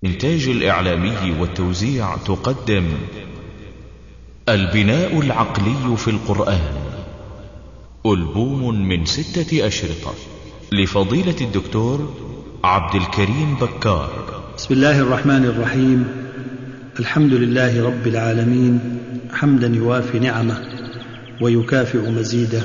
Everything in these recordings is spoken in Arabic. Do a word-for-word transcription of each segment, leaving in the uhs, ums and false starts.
إنتاج الإعلامي والتوزيع تقدم البناء العقلي في القرآن، ألبوم من ستة أشرطة لفضيلة الدكتور عبد الكريم بكار. بسم الله الرحمن الرحيم. الحمد لله رب العالمين، حمدا يوافي نعمه ويكافئ مزيده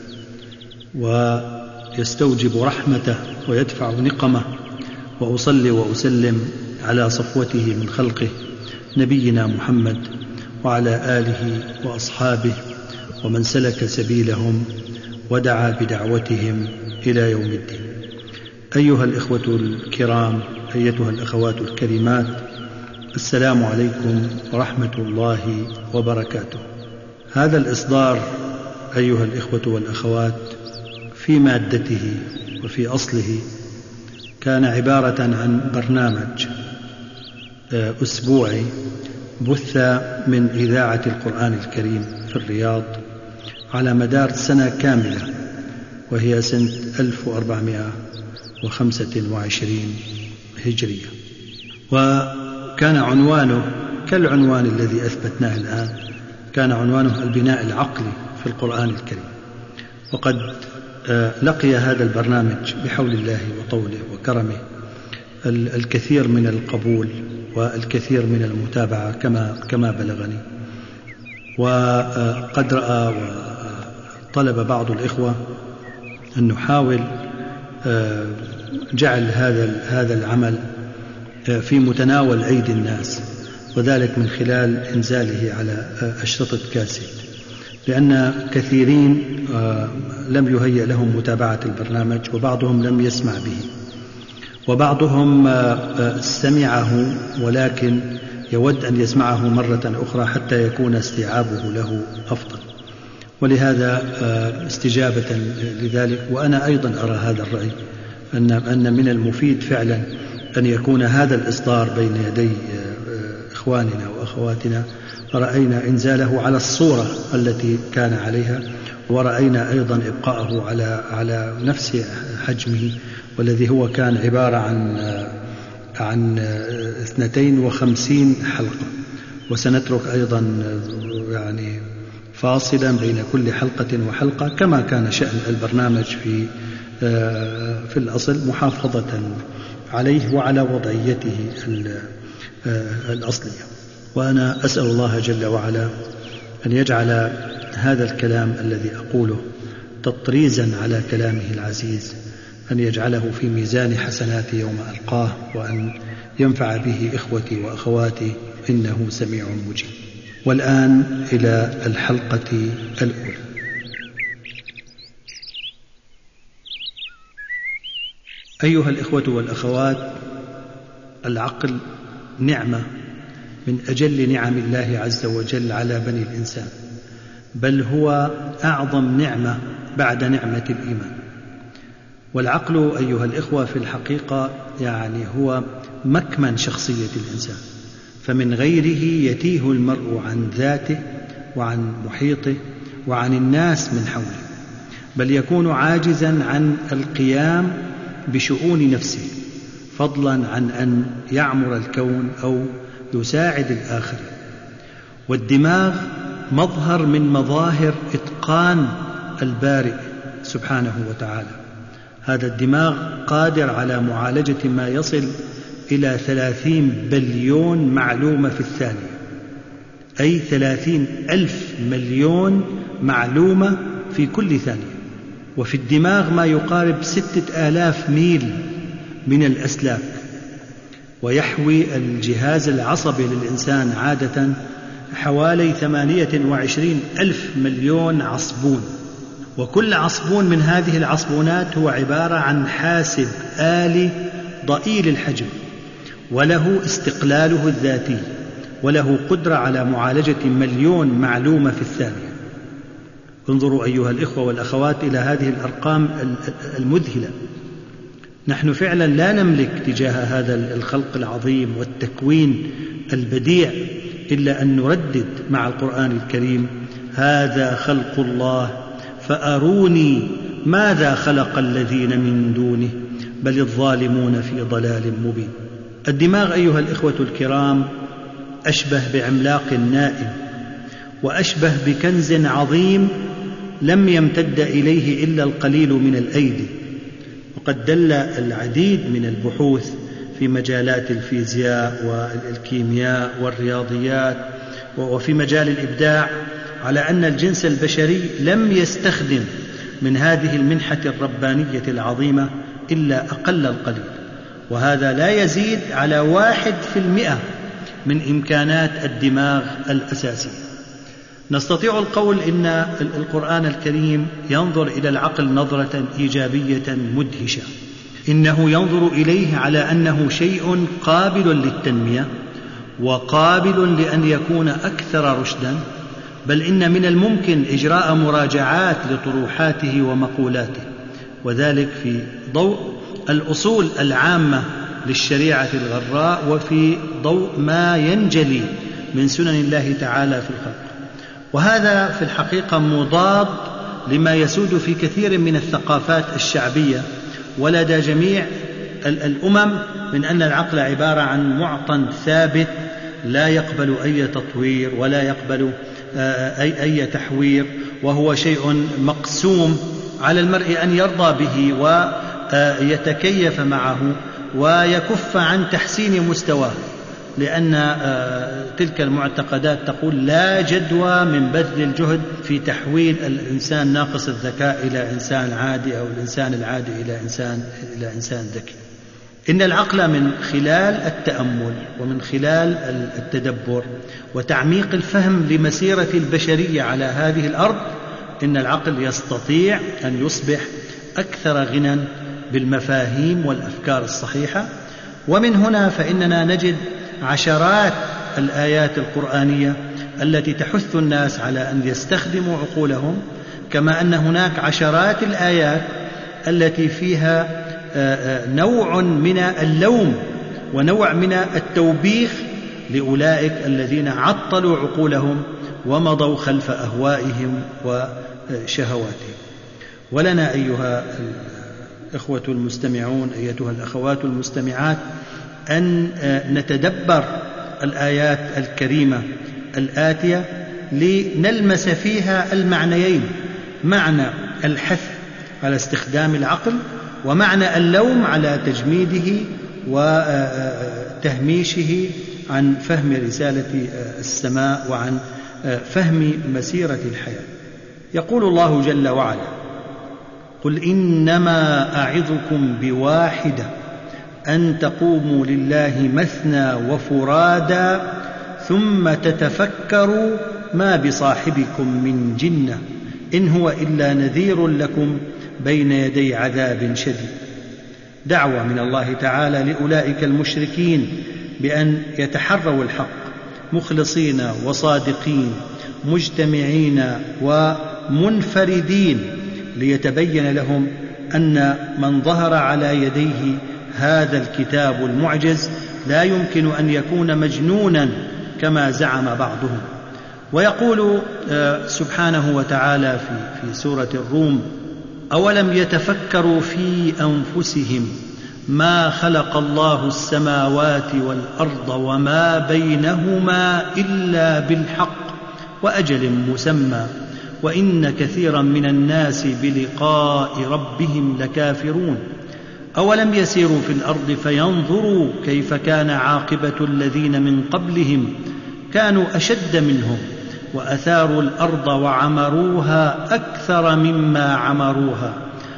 ويستوجب رحمته ويدفع نقمه، وأصلي وأسلم على صفوته من خلقه نبينا محمد وعلى آله وأصحابه ومن سلك سبيلهم ودعا بدعوتهم إلى يوم الدين. أيها الإخوة الكرام، أيتها الأخوات الكريمات، السلام عليكم ورحمة الله وبركاته. هذا الإصدار أيها الإخوة والأخوات في مادته وفي أصله كان عبارة عن برنامج أسبوعي بث من إذاعة القرآن الكريم في الرياض على مدار سنة كاملة، وهي سنة ألف وأربعمائة وخمسة وعشرين هجرية، وكان عنوانه كالعنوان الذي أثبتناه الآن، كان عنوانه البناء العقلي في القرآن الكريم. وقد لقي هذا البرنامج بحول الله وطوله وكرمه الكثير من القبول والكثير من المتابعة كما كما بلغني، وقد رأى وطلب بعض الإخوة أن نحاول جعل هذا هذا العمل في متناول أيدي الناس، وذلك من خلال إنزاله على أشرطة كاسيت، لأن كثيرين لم يهيأ لهم متابعة البرنامج، وبعضهم لم يسمع به، وبعضهم سمعه ولكن يود أن يسمعه مرة أخرى حتى يكون استيعابه له أفضل. ولهذا استجابة لذلك، وأنا أيضا أرى هذا الرأي، أن أن من المفيد فعلا أن يكون هذا الإصدار بين يدي إخواننا وأخواتنا. رأينا إنزاله على الصورة التي كان عليها، ورأينا أيضا إبقاءه على على نفس حجمه، والذي هو كان عبارة عن عن اثنتين وخمسين حلقة، وسنترك أيضا يعني فاصلا بين كل حلقة وحلقة، كما كان شأن البرنامج في في الأصل، محافظة عليه وعلى وضعيته الأصلية. وأنا أسأل الله جل وعلا أن يجعل هذا الكلام الذي أقوله تطريزا على كلامه العزيز، أن يجعله في ميزان حسناتي يوم ألقاه، وأن ينفع به إخوتي وأخواتي، إنه سميع مجيب. والآن إلى الحلقة الأولى. أيها الإخوة والأخوات، العقل نعمة من أجل نعم الله عز وجل على بني الإنسان، بل هو أعظم نعمة بعد نعمة الإيمان. والعقل أيها الإخوة في الحقيقة يعني هو مكمن شخصية الإنسان، فمن غيره يتيه المرء عن ذاته وعن محيطه وعن الناس من حوله، بل يكون عاجزا عن القيام بشؤون نفسه، فضلا عن أن يعمر الكون أو يساعد الآخرين. والدماغ مظهر من مظاهر إتقان البارئ سبحانه وتعالى. هذا الدماغ قادر على معالجة ما يصل إلى ثلاثين بليون معلومة في الثانية، أي ثلاثين ألف مليون معلومة في كل ثانية. وفي الدماغ ما يقارب ستة آلاف ميل من الأسلاك. ويحوي الجهاز العصبي للإنسان عادة حوالي ثمانية وعشرين ألف مليون عصبون، وكل عصبون من هذه العصبونات هو عبارة عن حاسب آلي ضئيل الحجم، وله استقلاله الذاتي، وله قدرة على معالجة مليون معلومة في الثانية. انظروا أيها الإخوة والأخوات إلى هذه الأرقام المذهلة. نحن فعلا لا نملك تجاه هذا الخلق العظيم والتكوين البديع إلا أن نردد مع القرآن الكريم: هذا خلق الله فأروني ماذا خلق الذين من دونه بل الظالمون في ضلال مبين. الدماغ أيها الإخوة الكرام أشبه بعملاق نائم، وأشبه بكنز عظيم لم يمتد إليه إلا القليل من الأيدي. وقد دل العديد من البحوث في مجالات الفيزياء والكيمياء والرياضيات وفي مجال الإبداع على أن الجنس البشري لم يستخدم من هذه المنحة الربانية العظيمة إلا أقل القليل، وهذا لا يزيد على واحد في المئة من إمكانات الدماغ الأساسية. نستطيع القول إن القرآن الكريم ينظر إلى العقل نظرة إيجابية مدهشة، إنه ينظر إليه على أنه شيء قابل للتنمية وقابل لأن يكون أكثر رشدا، بل إن من الممكن إجراء مراجعات لطروحاته ومقولاته، وذلك في ضوء الأصول العامة للشريعة الغراء وفي ضوء ما ينجلي من سنن الله تعالى في الخلق. وهذا في الحقيقة مضاد لما يسود في كثير من الثقافات الشعبية ولدى جميع الأمم من أن العقل عبارة عن معطى ثابت لا يقبل أي تطوير ولا يقبل أي, أي تحوير، وهو شيء مقسوم على المرء أن يرضى به ويتكيف معه ويكف عن تحسين مستواه، لأن تلك المعتقدات تقول لا جدوى من بذل الجهد في تحويل الإنسان ناقص الذكاء إلى إنسان عادي أو الإنسان العادي إلى إنسان, إلى إنسان ذكي. إن العقل من خلال التأمل ومن خلال التدبر وتعميق الفهم لمسيرة البشرية على هذه الأرض، إن العقل يستطيع أن يصبح أكثر غنى بالمفاهيم والأفكار الصحيحة. ومن هنا فإننا نجد عشرات الآيات القرآنية التي تحث الناس على أن يستخدموا عقولهم، كما أن هناك عشرات الآيات التي فيها نوع من اللوم ونوع من التوبيخ لأولئك الذين عطلوا عقولهم ومضوا خلف أهوائهم وشهواتهم. ولنا أيها الإخوة المستمعون، أيتها الأخوات المستمعات، أن نتدبر الآيات الكريمة الآتية لنلمس فيها المعنيين: معنى الحث على استخدام العقل، ومعنى اللوم على تجميده وتهميشه عن فهم رسالة السماء وعن فهم مسيرة الحياة. يقول الله جل وعلا: قل إنما أعظكم بواحدة أن تقوموا لله مثنى وفرادا ثم تتفكروا ما بصاحبكم من جنة إن هو إلا نذير لكم بين يدي عذاب شديد. دعوة من الله تعالى لأولئك المشركين بأن يتحروا الحق مخلصين وصادقين مجتمعين ومنفردين، ليتبين لهم أن من ظهر على يديه هذا الكتاب المعجز لا يمكن أن يكون مجنونا كما زعم بعضهم. ويقول سبحانه وتعالى في سورة الروم: أولم يتفكروا في أنفسهم ما خلق الله السماوات والأرض وما بينهما إلا بالحق وأجل مسمى وإن كثيرا من الناس بلقاء ربهم لكافرون أولم يسيروا في الأرض فينظروا كيف كان عاقبة الذين من قبلهم كانوا أشد منهم وأثاروا الأرض وعمروها أكثر مما عمروها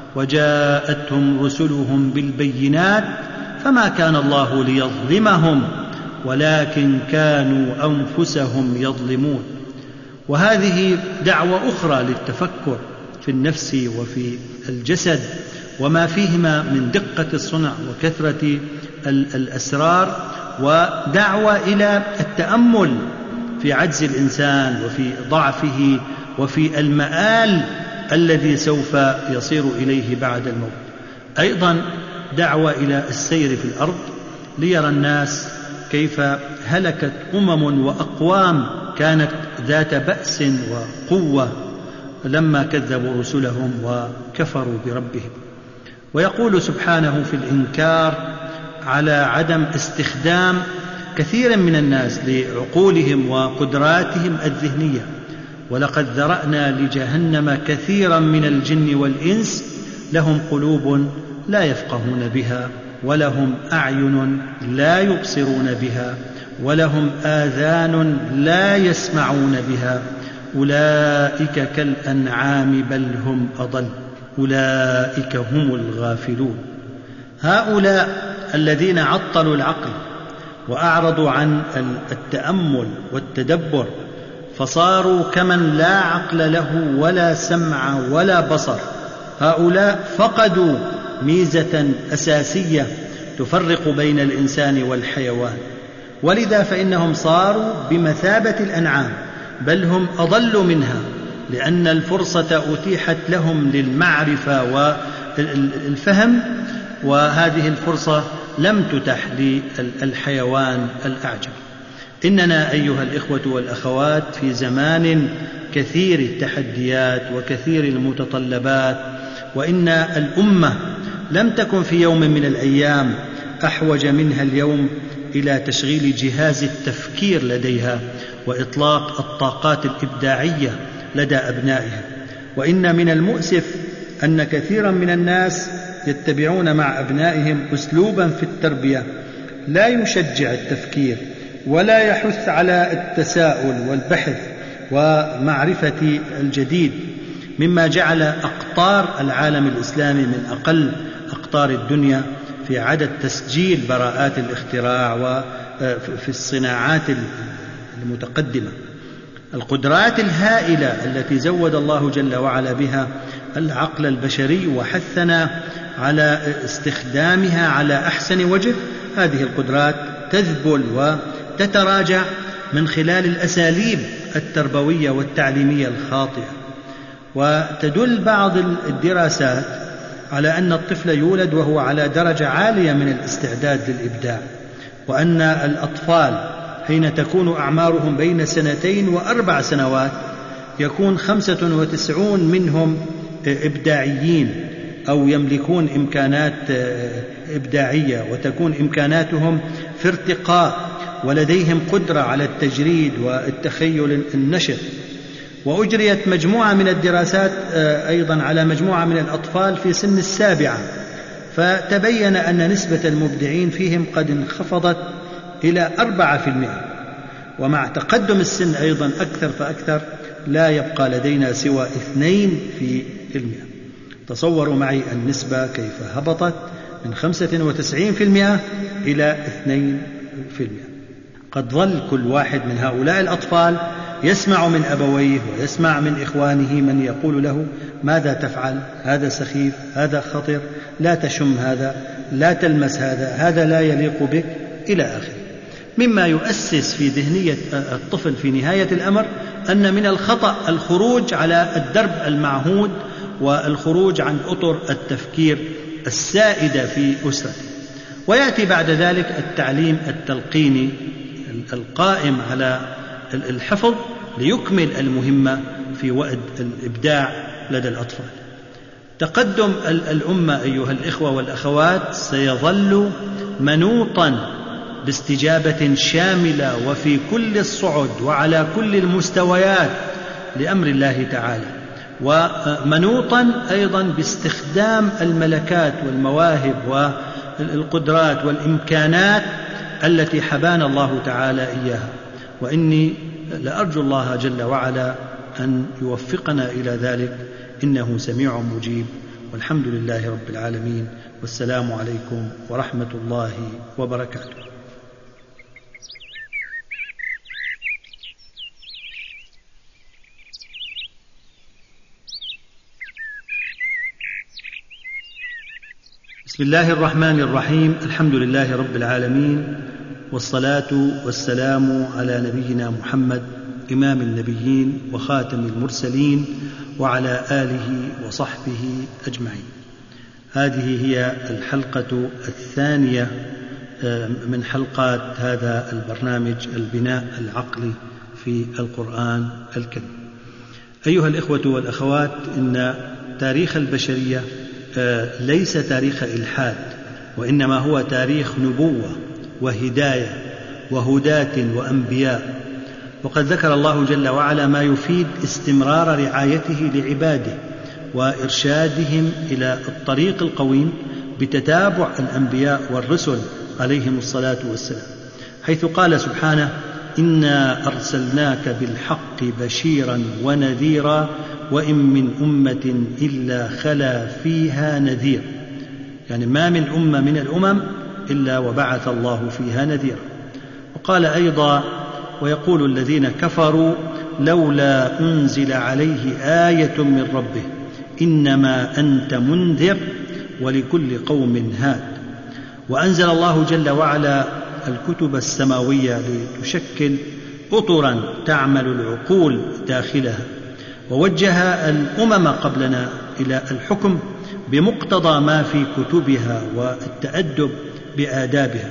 وجاءتهم رسلهم بالبينات فما كان الله ليظلمهم ولكن كانوا أنفسهم يظلمون. وهذه دعوة أخرى للتفكر في النفس وفي الجسد وما فيهما من دقة الصنع وكثرة الأسرار، ودعوة إلى التأمل في عجز الإنسان وفي ضعفه وفي المآل الذي سوف يصير إليه بعد الموت. أيضا دعوة إلى السير في الأرض ليرى الناس كيف هلكت أمم وأقوام كانت ذات بأس وقوة لما كذبوا رسلهم وكفروا بربهم. ويقول سبحانه في الإنكار: على عدم استخدام كثير من الناس لعقولهم وقدراتهم الذهنية. ولقد ذرأنا لجهنم كثيرا من الجن والإنس لهم قلوب لا يفقهون بها ولهم أعين لا يبصرون بها ولهم آذان لا يسمعون بها أولئك كالأنعام بل هم أضل أولئك هم الغافلون. هؤلاء الذين عطلوا العقل وأعرضوا عن التأمل والتدبر فصاروا كمن لا عقل له ولا سمع ولا بصر، هؤلاء فقدوا ميزة أساسية تفرق بين الإنسان والحيوان، ولذا فإنهم صاروا بمثابة الأنعام بل هم أضل منها، لأن الفرصة أتيحت لهم للمعرفة والفهم، وهذه الفرصة لم تتح للحيوان الأعجم. إننا أيها الإخوة والأخوات في زمان كثير التحديات وكثير المتطلبات، وإن الأمة لم تكن في يوم من الأيام أحوج منها اليوم إلى تشغيل جهاز التفكير لديها وإطلاق الطاقات الإبداعية لدى أبنائها. وإن من المؤسف أن كثيرا من الناس يتبعون مع أبنائهم أسلوبا في التربية لا يشجع التفكير ولا يحث على التساؤل والبحث ومعرفة الجديد، مما جعل أقطار العالم الإسلامي من أقل أقطار الدنيا في عدد تسجيل براءات الاختراع وفي الصناعات المتقدمة. القدرات الهائلة التي زود الله جل وعلا بها العقل البشري وحثنا على استخدامها على أحسن وجه، هذه القدرات تذبل وتتراجع من خلال الأساليب التربوية والتعليمية الخاطئة. وتدل بعض الدراسات على أن الطفل يولد وهو على درجة عالية من الاستعداد للإبداع، وأن الأطفال حين تكون أعمارهم بين سنتين وأربع سنوات يكون خمسة وتسعون منهم إبداعيين أو يملكون إمكانات إبداعية، وتكون إمكاناتهم في ارتقاء ولديهم قدرة على التجريد والتخيل النشط. وأجريت مجموعة من الدراسات أيضا على مجموعة من الأطفال في سن السابعة، فتبين أن نسبة المبدعين فيهم قد انخفضت إلى أربعة في المئة، ومع تقدم السن أيضا أكثر فأكثر لا يبقى لدينا سوى اثنين في المئة. تصوروا معي النسبة كيف هبطت من خمسة وتسعين في المئة إلى اثنين في المئة. قد ظل كل واحد من هؤلاء الأطفال يسمع من أبويه ويسمع من إخوانه من يقول له ماذا تفعل، هذا سخيف، هذا خطر، لا تشم هذا، لا تلمس هذا، هذا لا يليق بك، إلى آخره، مما يؤسس في ذهنية الطفل في نهاية الأمر أن من الخطأ الخروج على الدرب المعهود والخروج عن أطر التفكير السائدة في أسرته. ويأتي بعد ذلك التعليم التلقيني القائم على الحفظ ليكمل المهمة في وأد الإبداع لدى الأطفال. تقدم الأمة أيها الإخوة والأخوات سيظل منوطا باستجابة شاملة وفي كل الصعد وعلى كل المستويات لأمر الله تعالى، ومنوطا أيضا باستخدام الملكات والمواهب والقدرات والإمكانات التي حبانا الله تعالى إياها. وإني لأرجو الله جل وعلا أن يوفقنا إلى ذلك، إنه سميع مجيب، والحمد لله رب العالمين، والسلام عليكم ورحمة الله وبركاته. بسم الله الرحمن الرحيم، الحمد لله رب العالمين، والصلاة والسلام على نبينا محمد إمام النبيين وخاتم المرسلين وعلى آله وصحبه أجمعين. هذه هي الحلقة الثانية من حلقات هذا البرنامج البناء العقلي في القرآن الكريم. أيها الإخوة والأخوات، إن تاريخ البشرية ليس تاريخ إلحاد وإنما هو تاريخ نبوة وهداية وهداة وأنبياء. وقد ذكر الله جل وعلا ما يفيد استمرار رعايته لعباده وإرشادهم إلى الطريق القويم بتتابع الأنبياء والرسل عليهم الصلاة والسلام، حيث قال سبحانه: إنا أرسلناك بالحق بشيرا ونذيرا وإن من أمة إلا خلا فيها نذير. يعني ما من أمة من الأمم إلا وبعث الله فيها نذيرا. وقال أيضا: ويقول الذين كفروا لولا أنزل عليه آية من ربه إنما أنت منذر ولكل قوم هاد. وأنزل الله جل وعلا الكتب السماوية لتشكل أطرا تعمل العقول داخلها، ووجه الأمم قبلنا إلى الحكم بمقتضى ما في كتبها والتأدب بآدابها.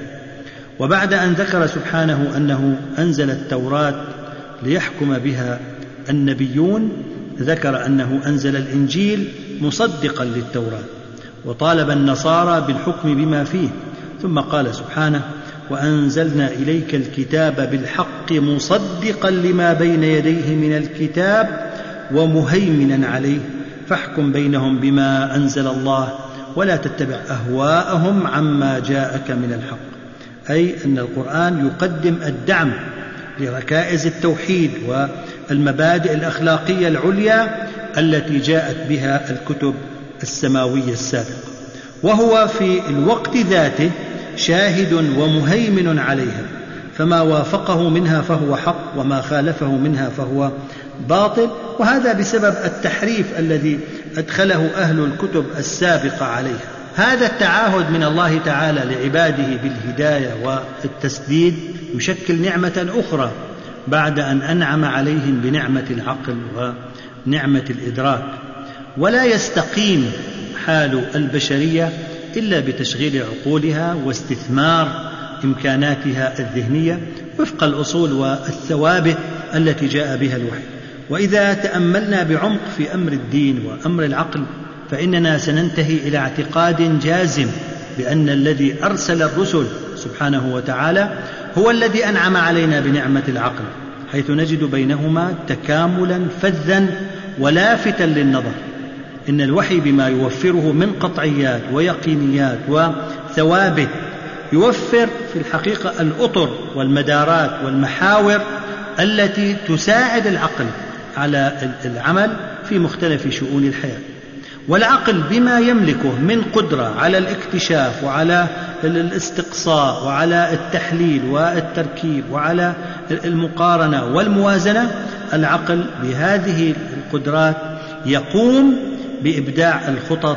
وبعد أن ذكر سبحانه أنه أنزل التوراة ليحكم بها النبيون، ذكر أنه أنزل الإنجيل مصدقا للتوراة، وطالب النصارى بالحكم بما فيه، ثم قال سبحانه: وأنزلنا إليك الكتاب بالحق مصدقا لما بين يديه من الكتاب ومهيمنا عليه فاحكم بينهم بما أنزل الله ولا تتبع أهواءهم عما جاءك من الحق. أي أن القرآن يقدم الدعم لركائز التوحيد والمبادئ الأخلاقية العليا التي جاءت بها الكتب السماوية السابقة، وهو في الوقت ذاته شاهد ومهيمن عليها، فما وافقه منها فهو حق وما خالفه منها فهو باطل، وهذا بسبب التحريف الذي أدخله أهل الكتب السابقة عليها. هذا التعاهد من الله تعالى لعباده بالهداية والتسديد يشكل نعمة أخرى بعد أن أنعم عليهم بنعمة العقل ونعمة الإدراك. ولا يستقيم حال البشرية إلا بتشغيل عقولها واستثمار إمكاناتها الذهنية وفق الأصول والثوابت التي جاء بها الوحي. وإذا تأملنا بعمق في أمر الدين وأمر العقل فإننا سننتهي إلى اعتقاد جازم بأن الذي أرسل الرسل سبحانه وتعالى هو الذي أنعم علينا بنعمة العقل، حيث نجد بينهما تكاملا فذا ولافتا للنظر. إن الوحي بما يوفره من قطعيات ويقينيات وثوابت يوفر في الحقيقة الأطر والمدارات والمحاور التي تساعد العقل على العمل في مختلف شؤون الحياة. والعقل بما يملكه من قدرة على الاكتشاف وعلى الاستقصاء وعلى التحليل والتركيب وعلى المقارنة والموازنة، العقل بهذه القدرات يقوم بإبداع الخطط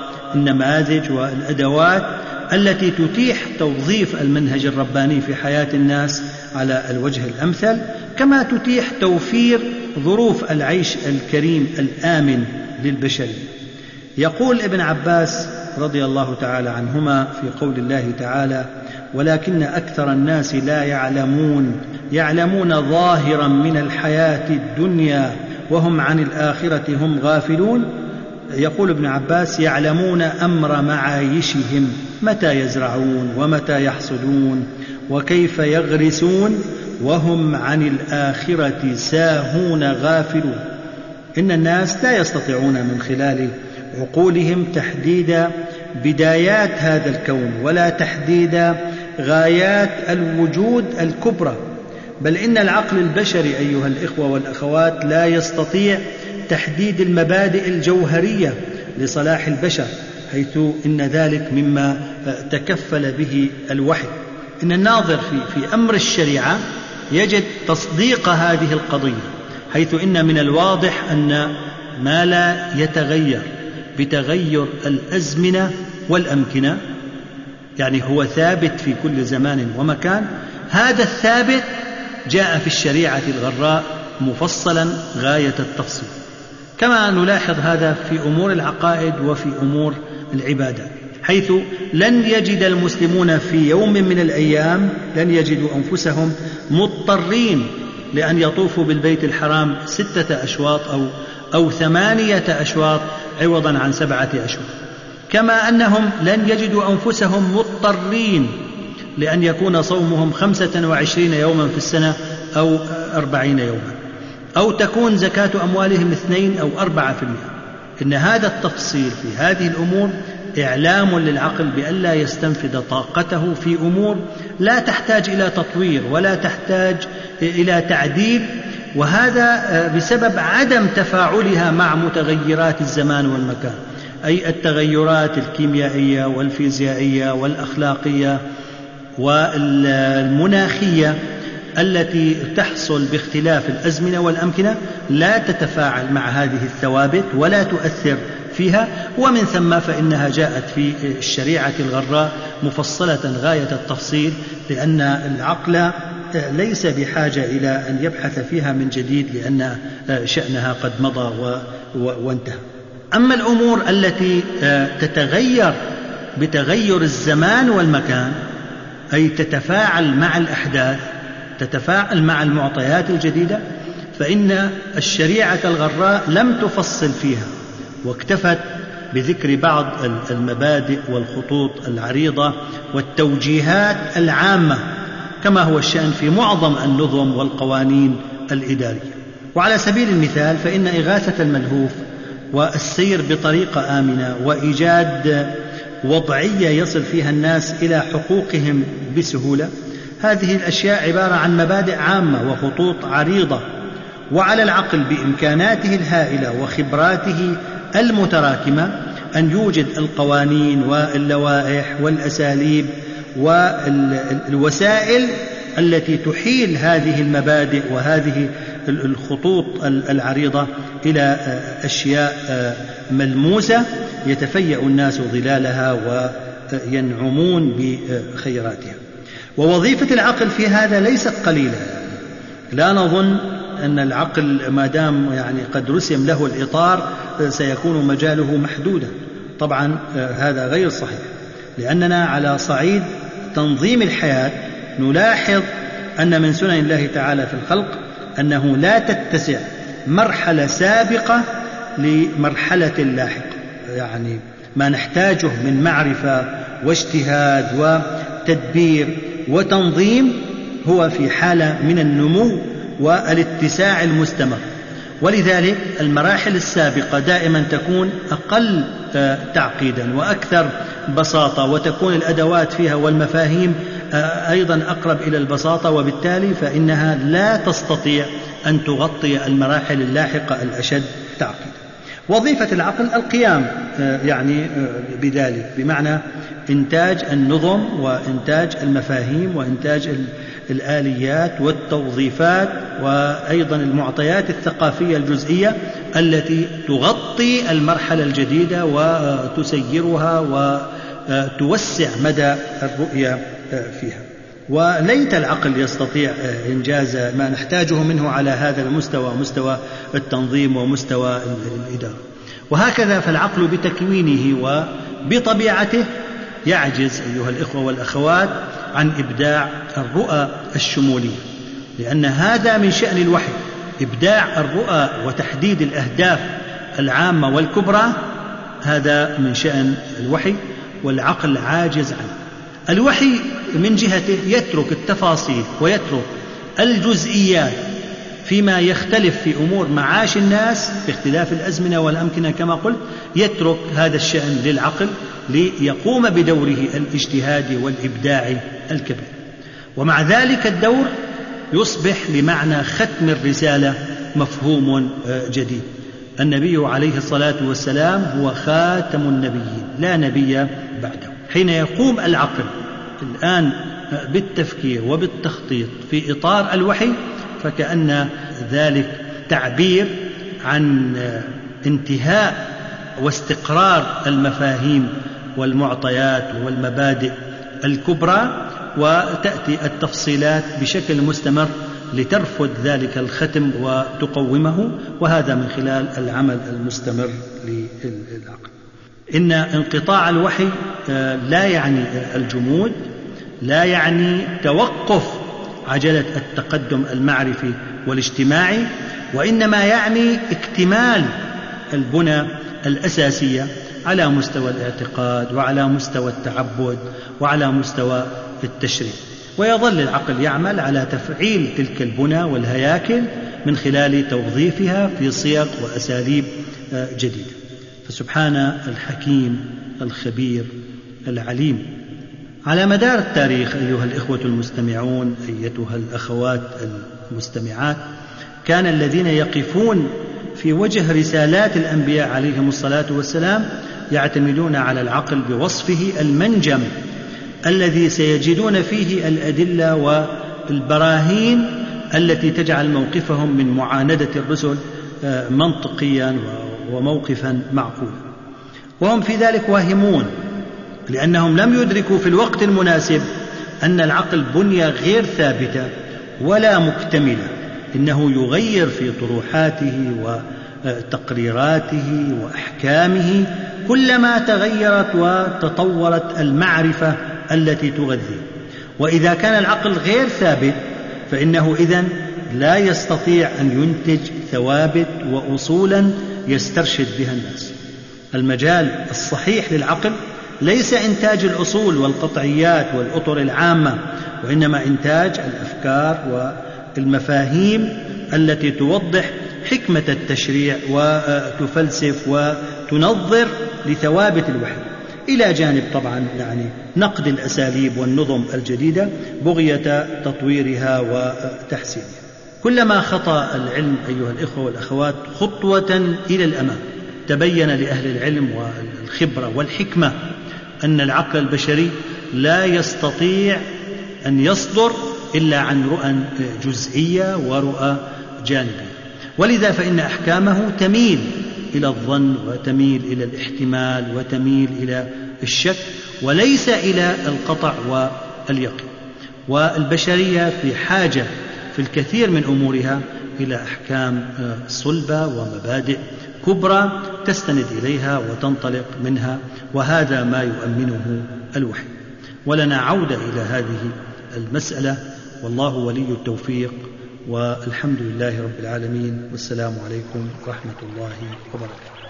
والنماذج والأدوات التي تتيح توظيف المنهج الرباني في حياة الناس على الوجه الأمثل، كما تتيح توفير ظروف العيش الكريم الآمن للبشرية. يقول ابن عباس رضي الله تعالى عنهما في قول الله تعالى: ولكن أكثر الناس لا يعلمون يعلمون ظاهرا من الحياة الدنيا وهم عن الآخرة هم غافلون. يقول ابن عباس: يعلمون أمر معايشهم، متى يزرعون ومتى يحصدون وكيف يغرسون وهم عن الآخرة ساهون غافلون. إن الناس لا يستطيعون من خلال عقولهم تحديد بدايات هذا الكون ولا تحديد غايات الوجود الكبرى، بل إن العقل البشري أيها الإخوة والأخوات لا يستطيع تحديد المبادئ الجوهرية لصلاح البشر، حيث إن ذلك مما تكفل به الوحي. إن الناظر في, في أمر الشريعة يجد تصديق هذه القضية، حيث إن من الواضح أن ما لا يتغير بتغير الأزمنة والأمكنة، يعني هو ثابت في كل زمان ومكان، هذا الثابت جاء في الشريعة الغراء مفصلا غاية التفصيل. كما نلاحظ هذا في أمور العقائد وفي أمور العبادات، حيث لن يجد المسلمون في يوم من الأيام لن يجدوا أنفسهم مضطرين لأن يطوفوا بالبيت الحرام ستة أشواط أو, أو ثمانية أشواط عوضا عن سبعة أشواط. كما أنهم لن يجدوا أنفسهم مضطرين لأن يكون صومهم خمسة وعشرين يوما في السنة أو أربعين يوما، أو تكون زكاة أموالهم اثنين أو أربعة في المئة. إن هذا التفصيل في هذه الأمور إعلام للعقل بألا يستنفذ طاقته في أمور لا تحتاج إلى تطوير ولا تحتاج إلى تعديل، وهذا بسبب عدم تفاعلها مع متغيرات الزمان والمكان، أي التغيرات الكيميائية والفيزيائية والأخلاقية والمناخية التي تحصل باختلاف الأزمنة والأمكنة، لا تتفاعل مع هذه الثوابت ولا تؤثر فيها. ومن ثم فإنها جاءت في الشريعة الغراء مفصلة غاية التفصيل، لأن العقل ليس بحاجة إلى أن يبحث فيها من جديد، لأن شأنها قد مضى وانتهى. أما الأمور التي تتغير بتغير الزمان والمكان، أي تتفاعل مع الأحداث، تتفاعل مع المعطيات الجديدة، فإن الشريعة الغراء لم تفصل فيها، واكتفت بذكر بعض المبادئ والخطوط العريضة والتوجيهات العامة، كما هو الشأن في معظم النظم والقوانين الإدارية. وعلى سبيل المثال فإن إغاثة الملهوف والسير بطريقة آمنة وإيجاد وضعية يصل فيها الناس إلى حقوقهم بسهولة، هذه الأشياء عبارة عن مبادئ عامة وخطوط عريضة، وعلى العقل بإمكاناته الهائلة وخبراته المتراكمة أن يوجد القوانين واللوائح والأساليب والوسائل التي تحيل هذه المبادئ وهذه الخطوط العريضة إلى أشياء ملموسة يتفيأ الناس ظلالها وينعمون بخيراتها. ووظيفة العقل في هذا ليست قليلة، لا نظن أن العقل ما دام يعني قد رسم له الإطار سيكون مجاله محدودا. طبعا هذا غير صحيح، لأننا على صعيد تنظيم الحياة نلاحظ أن من سنن الله تعالى في الخلق أنه لا تتسع مرحلة سابقة لمرحلة لاحقة، يعني ما نحتاجه من معرفة واجتهاد وتدبير وتنظيم هو في حالة من النمو والاتساع المستمر. ولذلك المراحل السابقة دائما تكون أقل تعقيدا وأكثر بساطة، وتكون الأدوات فيها والمفاهيم أيضا أقرب إلى البساطة، وبالتالي فإنها لا تستطيع أن تغطي المراحل اللاحقة الأشد تعقيدا. وظيفة العقل القيام يعني بذلك، بمعنى إنتاج النظم وإنتاج المفاهيم وإنتاج الآليات والتوظيفات، وأيضا المعطيات الثقافية الجزئية التي تغطي المرحلة الجديدة وتسيرها وتوسع مدى الرؤية فيها. وليت العقل يستطيع إنجاز ما نحتاجه منه على هذا المستوى، مستوى التنظيم ومستوى الإدارة. وهكذا فالعقل بتكوينه وبطبيعته يعجز أيها الإخوة والأخوات عن إبداع الرؤى الشمولية، لأن هذا من شأن الوحي، إبداع الرؤى وتحديد الأهداف العامة والكبرى، هذا من شأن الوحي، والعقل عاجز عنه. الوحي من جهته يترك التفاصيل ويترك الجزئيات فيما يختلف في أمور معاش الناس باختلاف الأزمنة والأمكنة كما قلت، يترك هذا الشأن للعقل ليقوم بدوره الاجتهادي والإبداعي الكبير. ومع ذلك الدور يصبح لمعنى ختم الرسالة مفهوم جديد. النبي عليه الصلاة والسلام هو خاتم النبيين، لا نبي بعده. حين يقوم العقل الآن بالتفكير وبالتخطيط في إطار الوحي، فكأن ذلك تعبير عن انتهاء واستقرار المفاهيم والمعطيات والمبادئ الكبرى، وتأتي التفصيلات بشكل مستمر لترفض ذلك الختم وتقومه، وهذا من خلال العمل المستمر للعقل. إن انقطاع الوحي لا يعني الجمود، لا يعني توقف عجلة التقدم المعرفي والاجتماعي، وإنما يعني اكتمال البنى الأساسية على مستوى الاعتقاد وعلى مستوى التعبد وعلى مستوى التشريع. ويظل العقل يعمل على تفعيل تلك البنى والهياكل من خلال توظيفها في صيغ وأساليب جديدة. فسبحان الحكيم الخبير العليم. على مدار التاريخ أيها الإخوة المستمعون، أيتها الأخوات المستمعات، كان الذين يقفون في وجه رسالات الأنبياء عليهم الصلاة والسلام يعتمدون على العقل بوصفه المنجم الذي سيجدون فيه الأدلة والبراهين التي تجعل موقفهم من معاندة الرسل منطقيا وموقفا معقولا. وهم في ذلك واهمون، لأنهم لم يدركوا في الوقت المناسب أن العقل بنية غير ثابتة ولا مكتملة، إنه يغير في طروحاته وتقريراته وأحكامه كلما تغيرت وتطورت المعرفة التي تغذيه. وإذا كان العقل غير ثابت فإنه إذن لا يستطيع أن ينتج ثوابت وأصولا يسترشد بها الناس. المجال الصحيح للعقل ليس إنتاج الأصول والقطعيات والأطر العامة، وإنما إنتاج الأفكار والمفاهيم التي توضح حكمة التشريع وتفلسف وتنظر لثوابت الوحي، إلى جانب طبعا يعني نقد الأساليب والنظم الجديدة بغية تطويرها وتحسينها. كلما خطى العلم أيها الإخوة والأخوات خطوة إلى الأمام تبين لأهل العلم والخبرة والحكمة أن العقل البشري لا يستطيع أن يصدر إلا عن رؤى جزئية ورؤى جانبية، ولذا فإن أحكامه تميل إلى الظن وتميل إلى الاحتمال وتميل إلى الشك وليس إلى القطع واليقين. والبشرية في حاجة في الكثير من أمورها إلى أحكام صلبة ومبادئ كبرى تستند إليها وتنطلق منها، وهذا ما يؤمنه الوحي. ولنا عودة إلى هذه المسألة، والله ولي التوفيق، والحمد لله رب العالمين، والسلام عليكم ورحمة الله وبركاته.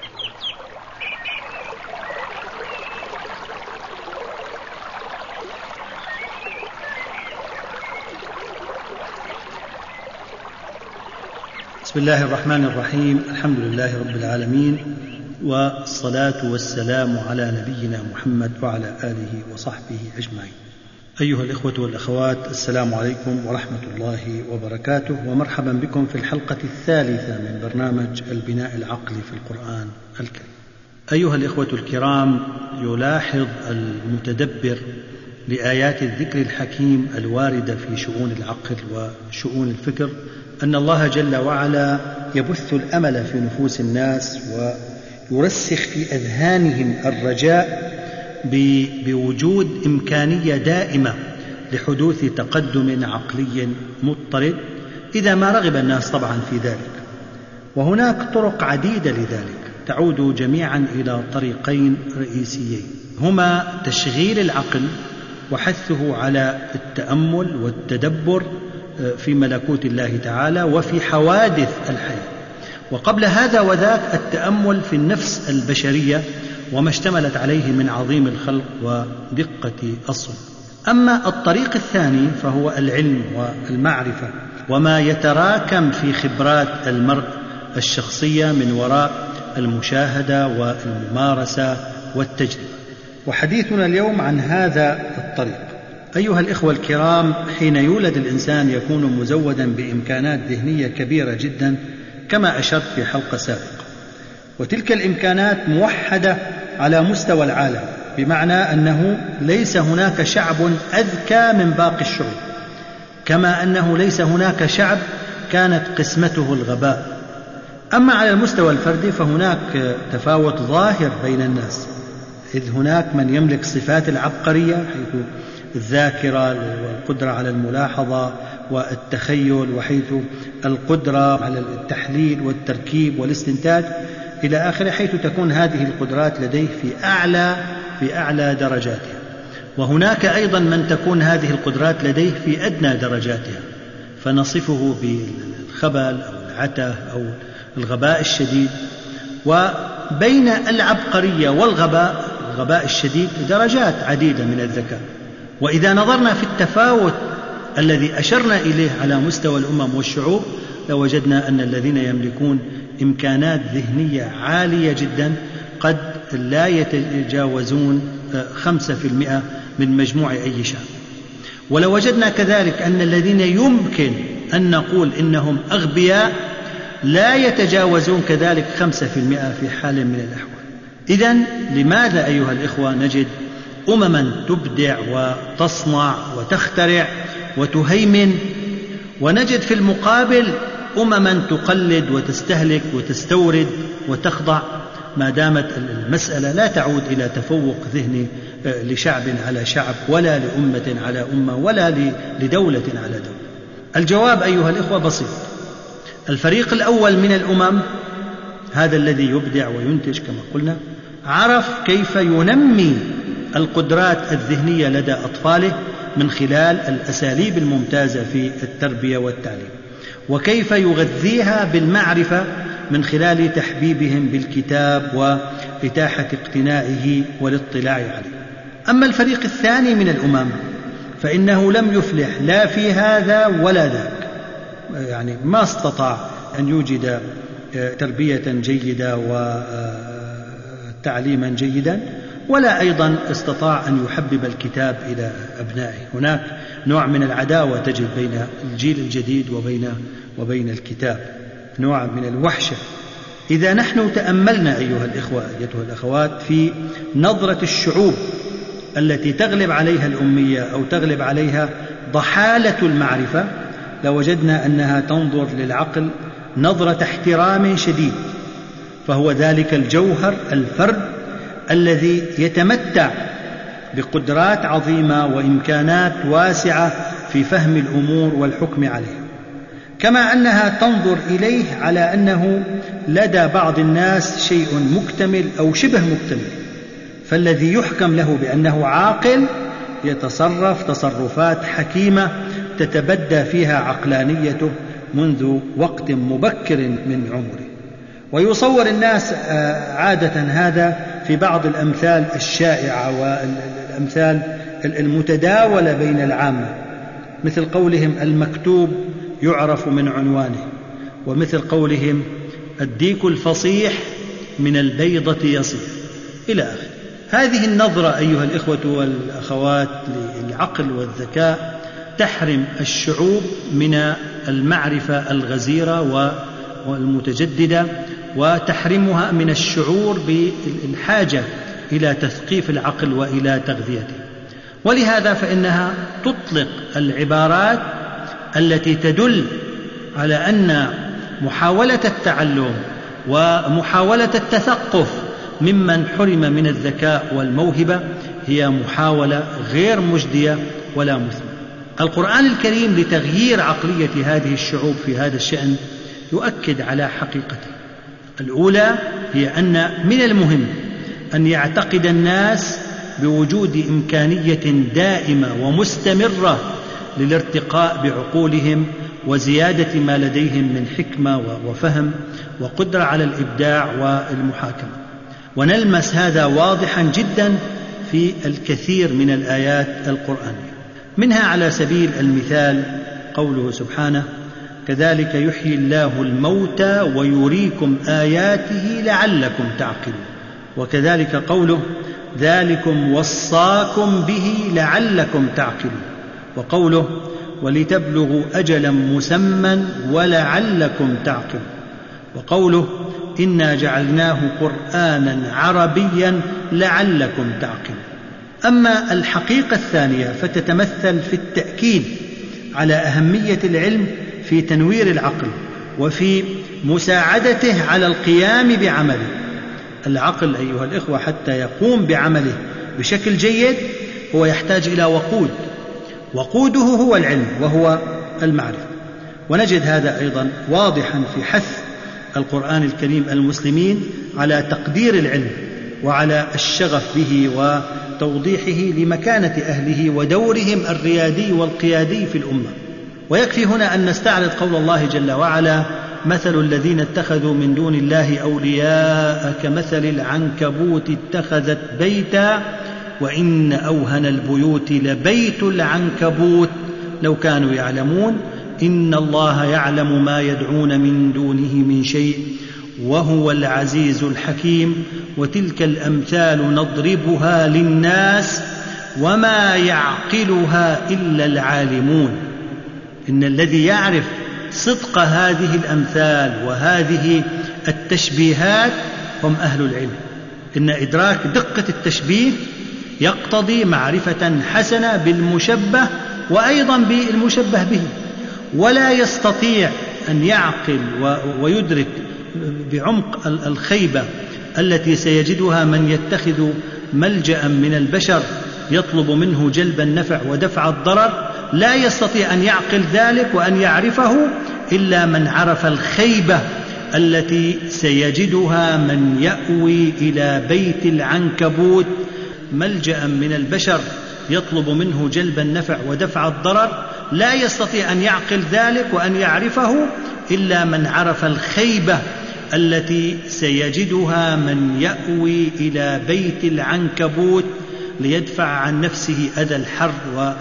بسم الله الرحمن الرحيم، الحمد لله رب العالمين، والصلاة والسلام على نبينا محمد وعلى آله وصحبه أجمعين. أيها الإخوة والأخوات، السلام عليكم ورحمة الله وبركاته، ومرحبا بكم في الحلقة الثالثة من برنامج البناء العقلي في القرآن الكريم. أيها الإخوة الكرام، يلاحظ المتدبر لآيات الذكر الحكيم الواردة في شؤون العقل وشؤون الفكر أن الله جل وعلا يبث الأمل في نفوس الناس ويرسخ في أذهانهم الرجاء بوجود إمكانية دائمة لحدوث تقدم عقلي مضطرد إذا ما رغب الناس طبعا في ذلك. وهناك طرق عديدة لذلك تعود جميعا إلى طريقين رئيسيين، هما تشغيل العقل وحثه على التأمل والتدبر في ملكوت الله تعالى وفي حوادث الحياة، وقبل هذا وذاك التأمل في النفس البشرية وما اشتملت عليه من عظيم الخلق ودقة الصنع. أما الطريق الثاني فهو العلم والمعرفة وما يتراكم في خبرات المرء الشخصية من وراء المشاهدة والممارسة والتجربة. وحديثنا اليوم عن هذا الطريق. أيها الإخوة الكرام، حين يولد الإنسان يكون مزودا بإمكانات ذهنية كبيرة جدا كما أشرت في حلقة سابقة، وتلك الإمكانات موحدة على مستوى العالم، بمعنى أنه ليس هناك شعب أذكى من باقي الشعوب، كما أنه ليس هناك شعب كانت قسمته الغباء. أما على المستوى الفردي فهناك تفاوت ظاهر بين الناس، إذ هناك من يملك صفات العبقرية حيث الذاكرة والقدرة على الملاحظة والتخيل، وحيث القدرة على التحليل والتركيب والاستنتاج إلى آخره، حيث تكون هذه القدرات لديه في أعلى في أعلى درجاتها. وهناك أيضا من تكون هذه القدرات لديه في أدنى درجاتها، فنصفه بالخبل أو العته أو الغباء الشديد. بين العبقرية والغباء، الغباء الشديد، درجات عديدة من الذكاء. وإذا نظرنا في التفاوت الذي أشرنا إليه على مستوى الأمم والشعوب لوجدنا أن الذين يملكون إمكانات ذهنية عالية جدا قد لا يتجاوزون خمسة في المئة من مجموع أي شعب. ولوجدنا كذلك أن الذين يمكن أن نقول إنهم أغبياء لا يتجاوزون كذلك خمسة في المئة في حال من الأحوال. إذن لماذا أيها الإخوة نجد أمما تبدع وتصنع وتخترع وتهيمن، ونجد في المقابل أمما تقلد وتستهلك وتستورد وتخضع، ما دامت المسألة لا تعود إلى تفوق ذهني لشعب على شعب ولا لأمة على أمة ولا لدولة على دولة؟ الجواب أيها الإخوة بسيط. الفريق الأول من الأمم، هذا الذي يبدع وينتج كما قلنا، عرف كيف ينمي القدرات الذهنية لدى أطفاله من خلال الأساليب الممتازة في التربية والتعليم، وكيف يغذيها بالمعرفة من خلال تحبيبهم بالكتاب وإتاحة اقتنائه والاطلاع عليه. أما الفريق الثاني من الأمم فإنه لم يفلح لا في هذا ولا ذاك، يعني ما استطاع أن يوجد تربية جيدة وتعليما جيدا، ولا أيضا استطاع أن يحبب الكتاب إلى أبنائه. هناك نوع من العداوة تجد بين الجيل الجديد وبين وبين الكتاب، نوع من الوحشة. إذا نحن تأملنا أيها الإخوة أيتها الأخوات في نظرة الشعوب التي تغلب عليها الأمية أو تغلب عليها ضحالة المعرفة، لوجدنا أنها تنظر للعقل نظرة احترام شديد، فهو ذلك الجوهر الفرد الذي يتمتع بقدرات عظيمة وإمكانات واسعة في فهم الأمور والحكم عليها، كما أنها تنظر إليه على أنه لدى بعض الناس شيء مكتمل أو شبه مكتمل، فالذي يحكم له بأنه عاقل يتصرف تصرفات حكيمة تتبدى فيها عقلانيته منذ وقت مبكر من عمره. ويصور الناس عادة هذا في بعض الأمثال الشائعة والأمثال المتداولة بين العامة، مثل قولهم المكتوب يعرف من عنوانه، ومثل قولهم الديك الفصيح من البيضة يصيح، إلى آخره. هذه النظرة أيها الإخوة والأخوات للعقل والذكاء تحرم الشعوب من المعرفة الغزيرة والمتجددة، وتحرمها من الشعور بالحاجة إلى تثقيف العقل وإلى تغذيته. ولهذا فإنها تطلق العبارات التي تدل على أن محاولة التعلم ومحاولة التثقف ممن حرم من الذكاء والموهبة هي محاولة غير مجدية ولا مثمرة. القرآن الكريم لتغيير عقلية هذه الشعوب في هذا الشأن يؤكد على حقيقته. الأولى هي أن من المهم أن يعتقد الناس بوجود إمكانية دائمة ومستمرة للارتقاء بعقولهم وزيادة ما لديهم من حكمة وفهم وقدرة على الإبداع والمحاكمة. ونلمس هذا واضحا جدا في الكثير من الآيات القرآنية، منها على سبيل المثال قوله سبحانه كذلك يحيي الله الموتى ويريكم آياته لعلكم تعقلون، وكذلك قوله ذلكم وصاكم به لعلكم تعقلون، وقوله ولتبلغوا أجلا مسمى ولعلكم تعقلون، وقوله إنا جعلناه قرآنا عربيا لعلكم تعقلون. أما الحقيقة الثانية فتتمثل في التأكيد على أهمية العلم في تنوير العقل وفي مساعدته على القيام بعمله. العقل أيها الإخوة حتى يقوم بعمله بشكل جيد هو يحتاج إلى وقود، وقوده هو العلم وهو المعرفة. ونجد هذا أيضا واضحا في حث القرآن الكريم المسلمين على تقدير العلم وعلى الشغف به وتوضيحه لمكانة أهله ودورهم الريادي والقيادي في الأمة. ويكفي هنا أن نستعرض قول الله جل وعلا مثل الذين اتخذوا من دون الله أولياء كمثل العنكبوت اتخذت بيتا وإن أوهن البيوت لبيت العنكبوت لو كانوا يعلمون إن الله يعلم ما يدعون من دونه من شيء وهو العزيز الحكيم وتلك الأمثال نضربها للناس وما يعقلها إلا العالمون. إن الذي يعرف صدق هذه الأمثال وهذه التشبيهات هم أهل العلم. إن إدراك دقة التشبيه يقتضي معرفة حسنة بالمشبه وأيضا بالمشبه به، ولا يستطيع أن يعقل ويدرك بعمق الخيبة التي سيجدها من يتخذ ملجأ من البشر يطلب منه جلب النفع ودفع الضرر. لا يستطيع أن يعقل ذلك وأن يعرفه إلا من عرف الخيبة التي سيجدها من يأوي إلى بيت العنكبوت ملجأ من البشر يطلب منه جلب النفع ودفع الضرر. لا يستطيع أن يعقل ذلك وأن يعرفه إلا من عرف الخيبة التي سيجدها من يأوي إلى بيت العنكبوت ليدفع عن نفسه أذى الحر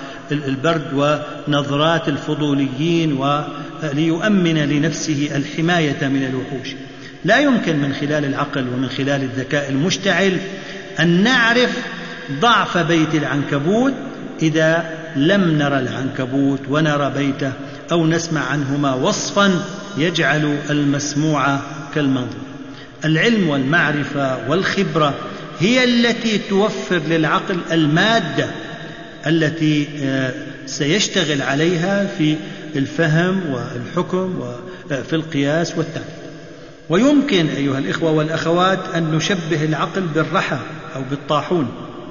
والبرد ونظرات الفضوليين وليؤمن لنفسه الحماية من الوحوش. لا يمكن من خلال العقل ومن خلال الذكاء المشتعل أن نعرف ضعف بيت العنكبوت إذا لم نرى العنكبوت ونرى بيته أو نسمع عنهما وصفا يجعل المسموع كالمنظور. العلم والمعرفة والخبرة هي التي توفر للعقل المادة التي سيشتغل عليها في الفهم والحكم وفي القياس والتعليل. ويمكن أيها الإخوة والأخوات أن نشبه العقل بالرحى أو بالطاحون،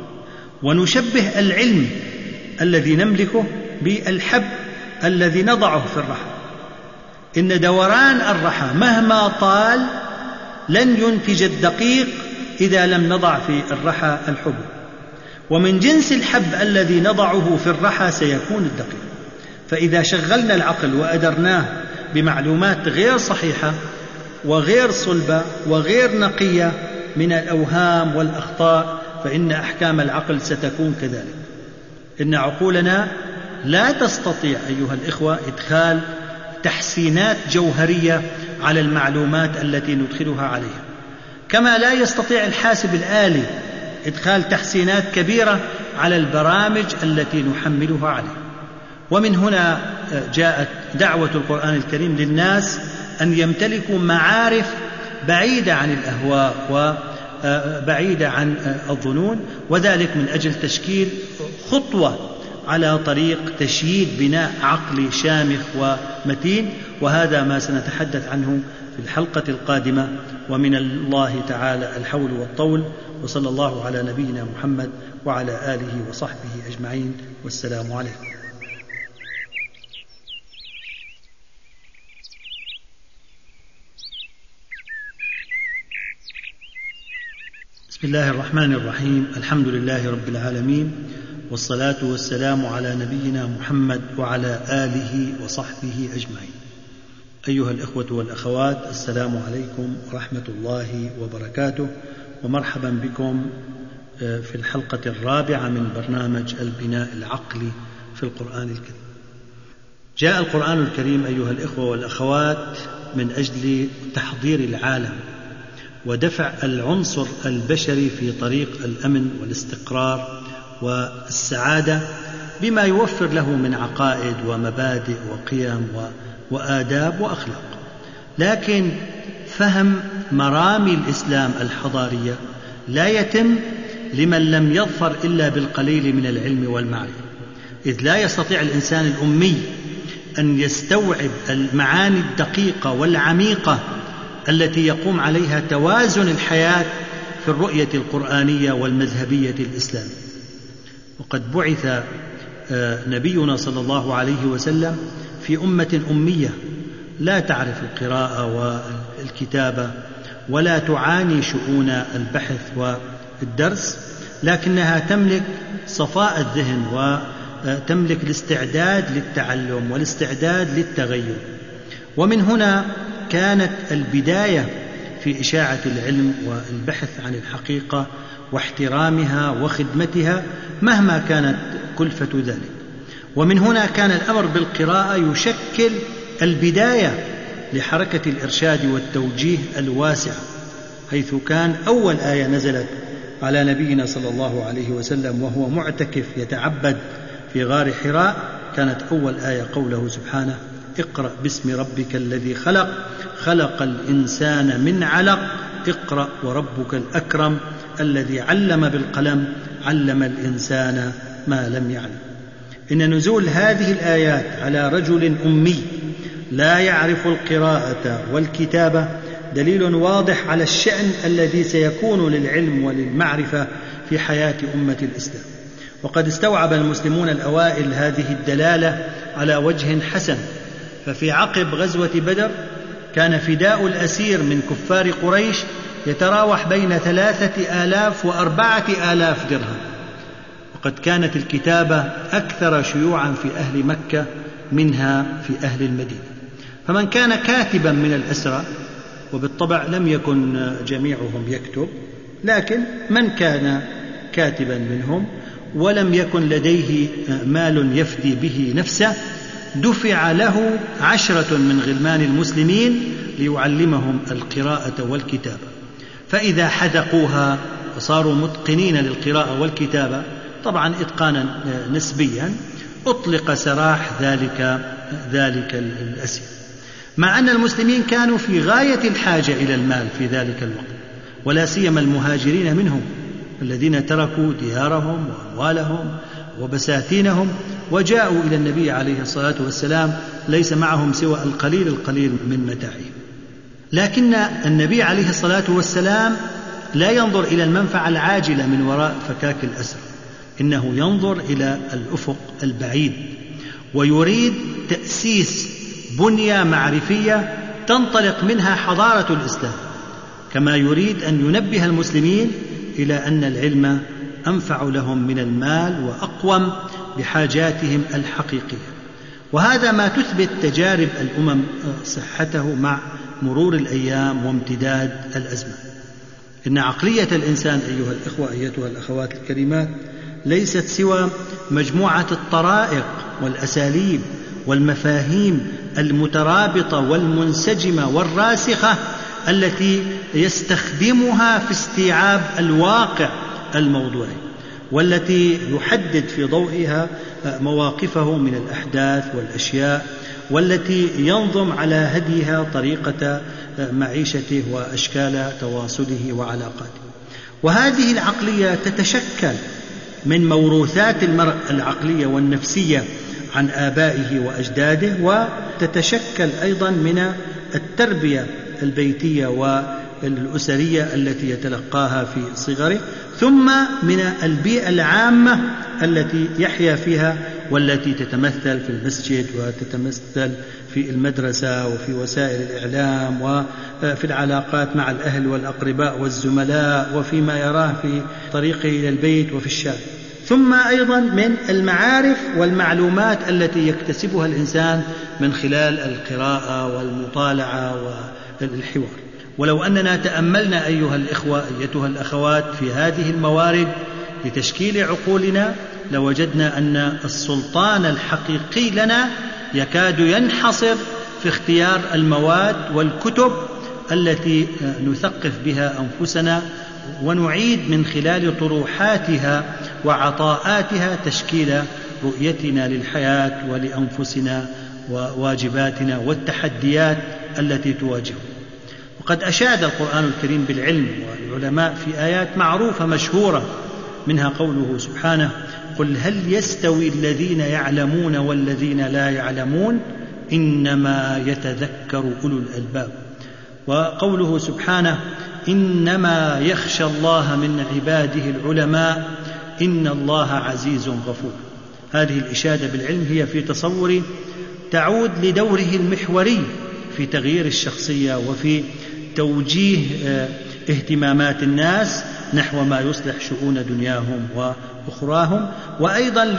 ونشبه العلم الذي نملكه بالحب الذي نضعه في الرحى. إن دوران الرحى مهما طال لن ينتج الدقيق إذا لم نضع في الرحى الحب، ومن جنس الحب الذي نضعه في الرحى سيكون الدقيق. فإذا شغلنا العقل وأدرناه بمعلومات غير صحيحة وغير صلبة وغير نقية من الأوهام والأخطاء فإن أحكام العقل ستكون كذلك. إن عقولنا لا تستطيع أيها الإخوة إدخال تحسينات جوهرية على المعلومات التي ندخلها عليها، كما لا يستطيع الحاسب الآلي إدخال تحسينات كبيرة على البرامج التي نحملها عليه. ومن هنا جاءت دعوة القرآن الكريم للناس أن يمتلكوا معارف بعيدة عن الأهواء وبعيدة عن الظنون، وذلك من أجل تشكيل خطوة على طريق تشييد بناء عقلي شامخ ومتين. وهذا ما سنتحدث عنه في الحلقة القادمة، ومن الله تعالى الحول والطول. وصلى الله على نبينا محمد وعلى آله وصحبه أجمعين، والسلام عليكم. بسم الله الرحمن الرحيم. الحمد لله رب العالمين، والصلاة والسلام على نبينا محمد وعلى آله وصحبه أجمعين. أيها الإخوة والأخوات، السلام عليكم ورحمة الله وبركاته، ومرحبا بكم في الحلقة الرابعة من برنامج البناء العقلي في القرآن الكريم. جاء القرآن الكريم أيها الإخوة والأخوات من أجل تحضير العالم ودفع العنصر البشري في طريق الأمن والاستقرار والسعادة بما يوفر له من عقائد ومبادئ وقيم وآداب وأخلاق. لكن فهم مرامي الإسلام الحضارية لا يتم لمن لم يظفر إلا بالقليل من العلم والمعرفة، إذ لا يستطيع الإنسان الأمي أن يستوعب المعاني الدقيقة والعميقة التي يقوم عليها توازن الحياة في الرؤية القرآنية والمذهبية الإسلامية. وقد بعث نبينا صلى الله عليه وسلم في أمة أمية لا تعرف القراءة والكتابة ولا تعاني شؤون البحث والدرس، لكنها تملك صفاء الذهن وتملك الاستعداد للتعلم والاستعداد للتغير. ومن هنا كانت البداية في إشاعة العلم والبحث عن الحقيقة واحترامها وخدمتها مهما كانت كلفة ذلك. ومن هنا كان الأمر بالقراءة يشكل البداية لحركة الإرشاد والتوجيه الواسعة، حيث كان أول آية نزلت على نبينا صلى الله عليه وسلم وهو معتكف يتعبد في غار حراء، كانت أول آية قوله سبحانه: اقرأ باسم ربك الذي خلق خلق الإنسان من علق اقرأ وربك الأكرم الذي علم بالقلم علم الإنسان ما لم يعلم. إن نزول هذه الآيات على رجل أمي لا يعرف القراءة والكتابة دليل واضح على الشأن الذي سيكون للعلم وللمعرفة في حياة أمة الإسلام. وقد استوعب المسلمون الأوائل هذه الدلالة على وجه حسن، ففي عقب غزوة بدر كان فداء الأسير من كفار قريش يتراوح بين ثلاثة آلاف وأربعة آلاف درهم، وقد كانت الكتابة أكثر شيوعا في أهل مكة منها في أهل المدينة. فمن كان كاتبا من الأسرى، وبالطبع لم يكن جميعهم يكتب، لكن من كان كاتبا منهم ولم يكن لديه مال يفدي به نفسه، دفع له عشرة من غلمان المسلمين ليعلمهم القراءة والكتابة، فإذا حذقوها وصاروا متقنين للقراءة والكتابة، طبعا إتقانا نسبيا، أطلق سراح ذلك ذلك الأسير. مع أن المسلمين كانوا في غاية الحاجة إلى المال في ذلك الوقت، ولا سيما المهاجرين منهم الذين تركوا ديارهم وأموالهم وبساتينهم وجاءوا إلى النبي عليه الصلاة والسلام ليس معهم سوى القليل القليل من متاعهم. لكن النبي عليه الصلاة والسلام لا ينظر إلى المنفعة العاجلة من وراء فكاك الأسر، إنه ينظر إلى الأفق البعيد، ويريد تأسيس بنية معرفية تنطلق منها حضارة الإسلام، كما يريد أن ينبه المسلمين إلى أن العلم أنفع لهم من المال وأقوم بحاجاتهم الحقيقية. وهذا ما تثبت تجارب الأمم صحته مع مرور الأيام وامتداد الأزمان. إن عقلية الإنسان أيها الإخوة أيتها الأخوات الكريمات ليست سوى مجموعة الطرائق والأساليب والمفاهيم المترابطة والمنسجمة والراسخة التي يستخدمها في استيعاب الواقع الموضوعي، والتي يحدد في ضوئها مواقفه من الأحداث والأشياء، والتي ينظم على هديها طريقة معيشته وأشكال تواصله وعلاقاته. وهذه العقلية تتشكل من موروثات المرء العقلية والنفسية عن آبائه وأجداده، وتتشكل أيضا من التربية البيتية والأسرية التي يتلقاها في صغره، ثم من البيئة العامة التي يحيا فيها، والتي تتمثل في المسجد وتتمثل في المدرسة وفي وسائل الإعلام وفي العلاقات مع الأهل والأقرباء والزملاء وفيما يراه في طريقه إلى البيت وفي الشارع، ثم أيضا من المعارف والمعلومات التي يكتسبها الإنسان من خلال القراءة والمطالعة والحوار. ولو أننا تأملنا أيها الإخوة أيتها الأخوات في هذه الموارد لتشكيل عقولنا، لوجدنا أن السلطان الحقيقي لنا يكاد ينحصر في اختيار المواد والكتب التي نثقف بها أنفسنا ونعيد من خلال طروحاتها وعطاءاتها تشكيل رؤيتنا للحياة ولأنفسنا وواجباتنا والتحديات التي تواجهنا. وقد أشاد القرآن الكريم بالعلم والعلماء في آيات معروفة مشهورة، منها قوله سبحانه: قل هل يستوي الذين يعلمون والذين لا يعلمون إنما يتذكر أولو الألباب. وقوله سبحانه: إنما يخشى الله من عباده العلماء إن الله عزيز غفور. هذه الإشادة بالعلم هي في تصوري تعود لدوره المحوري في تغيير الشخصية وفي توجيه اهتمامات الناس نحو ما يصلح شؤون دنياهم وأخراهم، وأيضا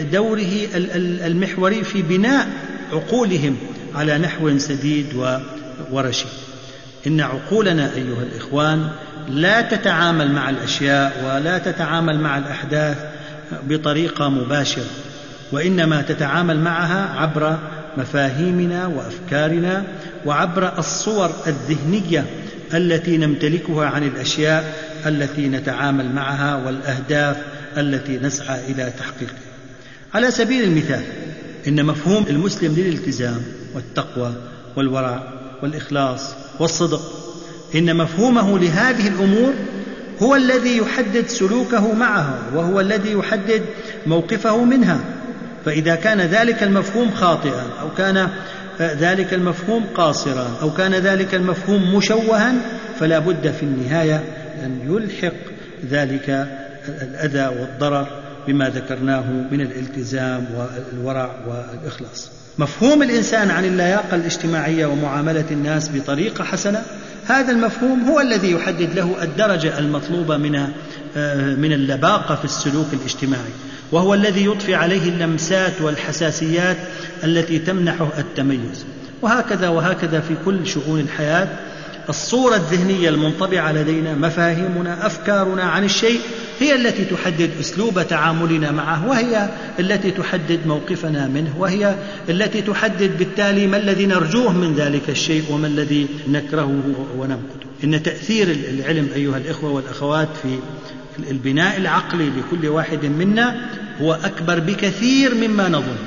لدوره المحوري في بناء عقولهم على نحو سديد ورشيد. إن عقولنا أيها الإخوان لا تتعامل مع الأشياء ولا تتعامل مع الأحداث بطريقة مباشرة، وإنما تتعامل معها عبر مفاهيمنا وأفكارنا وعبر الصور الذهنية التي نمتلكها عن الأشياء التي نتعامل معها والأهداف التي نسعى إلى تحقيقها. على سبيل المثال، إن مفهوم المسلم للالتزام والتقوى والورع والإخلاص والصدق، إن مفهومه لهذه الأمور هو الذي يحدد سلوكه معها، وهو الذي يحدد موقفه منها. فإذا كان ذلك المفهوم خاطئا، أو كان ذلك المفهوم قاصرا، أو كان ذلك المفهوم مشوها، فلا بد في النهاية أن يلحق ذلك الأذى والضرر بما ذكرناه من الالتزام والورع والإخلاص. مفهوم الإنسان عن اللياقة الاجتماعية ومعاملة الناس بطريقة حسنة، هذا المفهوم هو الذي يحدد له الدرجة المطلوبة من من اللباقة في السلوك الاجتماعي، وهو الذي يضفي عليه اللمسات والحساسيات التي تمنحه التميز. وهكذا وهكذا في كل شؤون الحياة. الصورة الذهنية المنطبعة لدينا، مفاهيمنا، أفكارنا عن الشيء، هي التي تحدد أسلوب تعاملنا معه، وهي التي تحدد موقفنا منه، وهي التي تحدد بالتالي ما الذي نرجوه من ذلك الشيء وما الذي نكرهه ونمقته. إن تأثير العلم أيها الإخوة والأخوات في البناء العقلي لكل واحد منا هو أكبر بكثير مما نظن،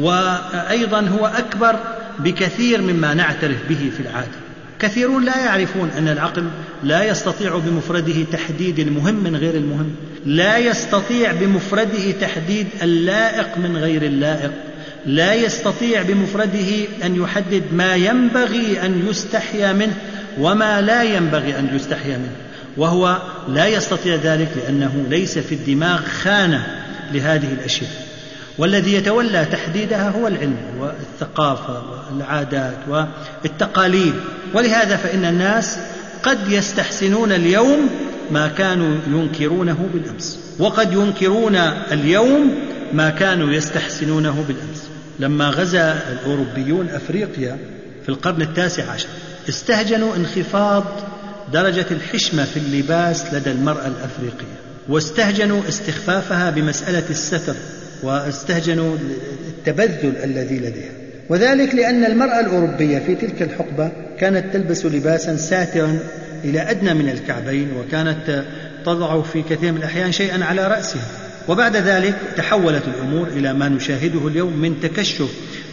وأيضا هو أكبر بكثير مما نعترف به في العادة. كثيرون لا يعرفون أن العقل لا يستطيع بمفرده تحديد المهم من غير المهم، لا يستطيع بمفرده تحديد اللائق من غير اللائق، لا يستطيع بمفرده أن يحدد ما ينبغي أن يستحيا منه وما لا ينبغي أن يستحيا منه، وهو لا يستطيع ذلك لأنه ليس في الدماغ خانة لهذه الأشياء. والذي يتولى تحديدها هو العلم والثقافة والعادات والتقاليد. ولهذا فإن الناس قد يستحسنون اليوم ما كانوا ينكرونه بالأمس، وقد ينكرون اليوم ما كانوا يستحسنونه بالأمس. لما غزا الأوروبيون أفريقيا في القرن التاسع عشر، استهجنوا انخفاض درجة الحشمة في اللباس لدى المرأة الأفريقية، واستهجنوا استخفافها بمسألة الستر، واستهجنوا التبذل الذي لديها. وذلك لأن المرأة الأوروبية في تلك الحقبة كانت تلبس لباسا ساترا إلى أدنى من الكعبين، وكانت تضع في كثير من الأحيان شيئا على رأسها. وبعد ذلك تحولت الأمور إلى ما نشاهده اليوم من تكشف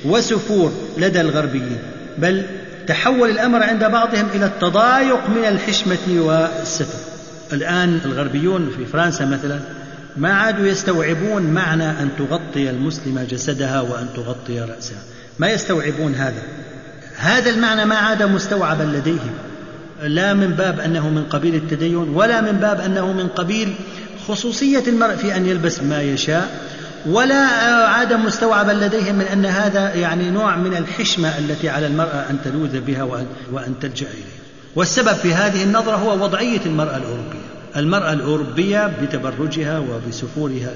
وسفور لدى الغربيين، بل تحول الأمر عند بعضهم إلى التضايق من الحشمة والستر. الآن الغربيون في فرنسا مثلا ما عادوا يستوعبون معنى أن تغطي المسلمة جسدها وأن تغطي رأسها، ما يستوعبون هذا هذا المعنى، ما عاد مستوعبا لديهم، لا من باب أنه من قبيل التدين، ولا من باب أنه من قبيل خصوصية المرء في أن يلبس ما يشاء، ولا عاد مستوعبا لديهم من أن هذا يعني نوع من الحشمة التي على المرأة أن تلوذ بها وأن تلجأ إليها. والسبب في هذه النظرة هو وضعية المرأة الأوروبية. المرأة الأوروبية بتبرجها وبسفورها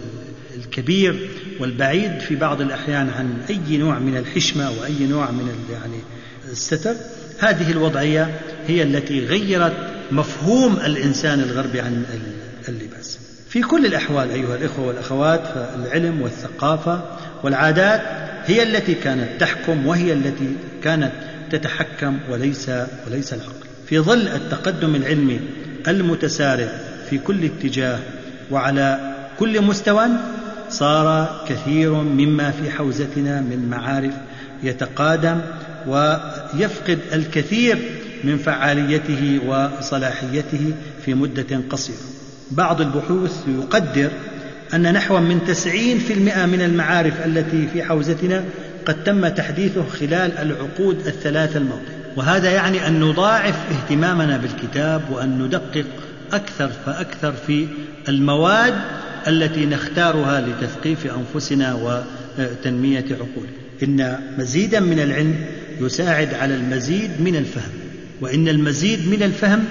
الكبير والبعيد في بعض الأحيان عن أي نوع من الحشمة وأي نوع من يعني الستر، هذه الوضعية هي التي غيرت مفهوم الإنسان الغربي عن اللباس. في كل الأحوال أيها الإخوة والأخوات، فالعلم والثقافة والعادات هي التي كانت تحكم، وهي التي كانت تتحكم، وليس وليس العقل. في ظل التقدم العلمي المتسارع في كل اتجاه وعلى كل مستوى، صار كثير مما في حوزتنا من معارف يتقادم ويفقد الكثير من فعاليته وصلاحيته في مدة قصيرة. بعض البحوث يقدر أن نحو من تسعين بالمئة من المعارف التي في حوزتنا قد تم تحديثه خلال العقود الثلاث الماضية، وهذا يعني أن نضاعف اهتمامنا بالكتاب وأن ندقق أكثر فأكثر في المواد التي نختارها لتثقيف أنفسنا وتنمية عقولنا. إن مزيدا من العلم يساعد على المزيد من الفهم، وإن المزيد من الفهم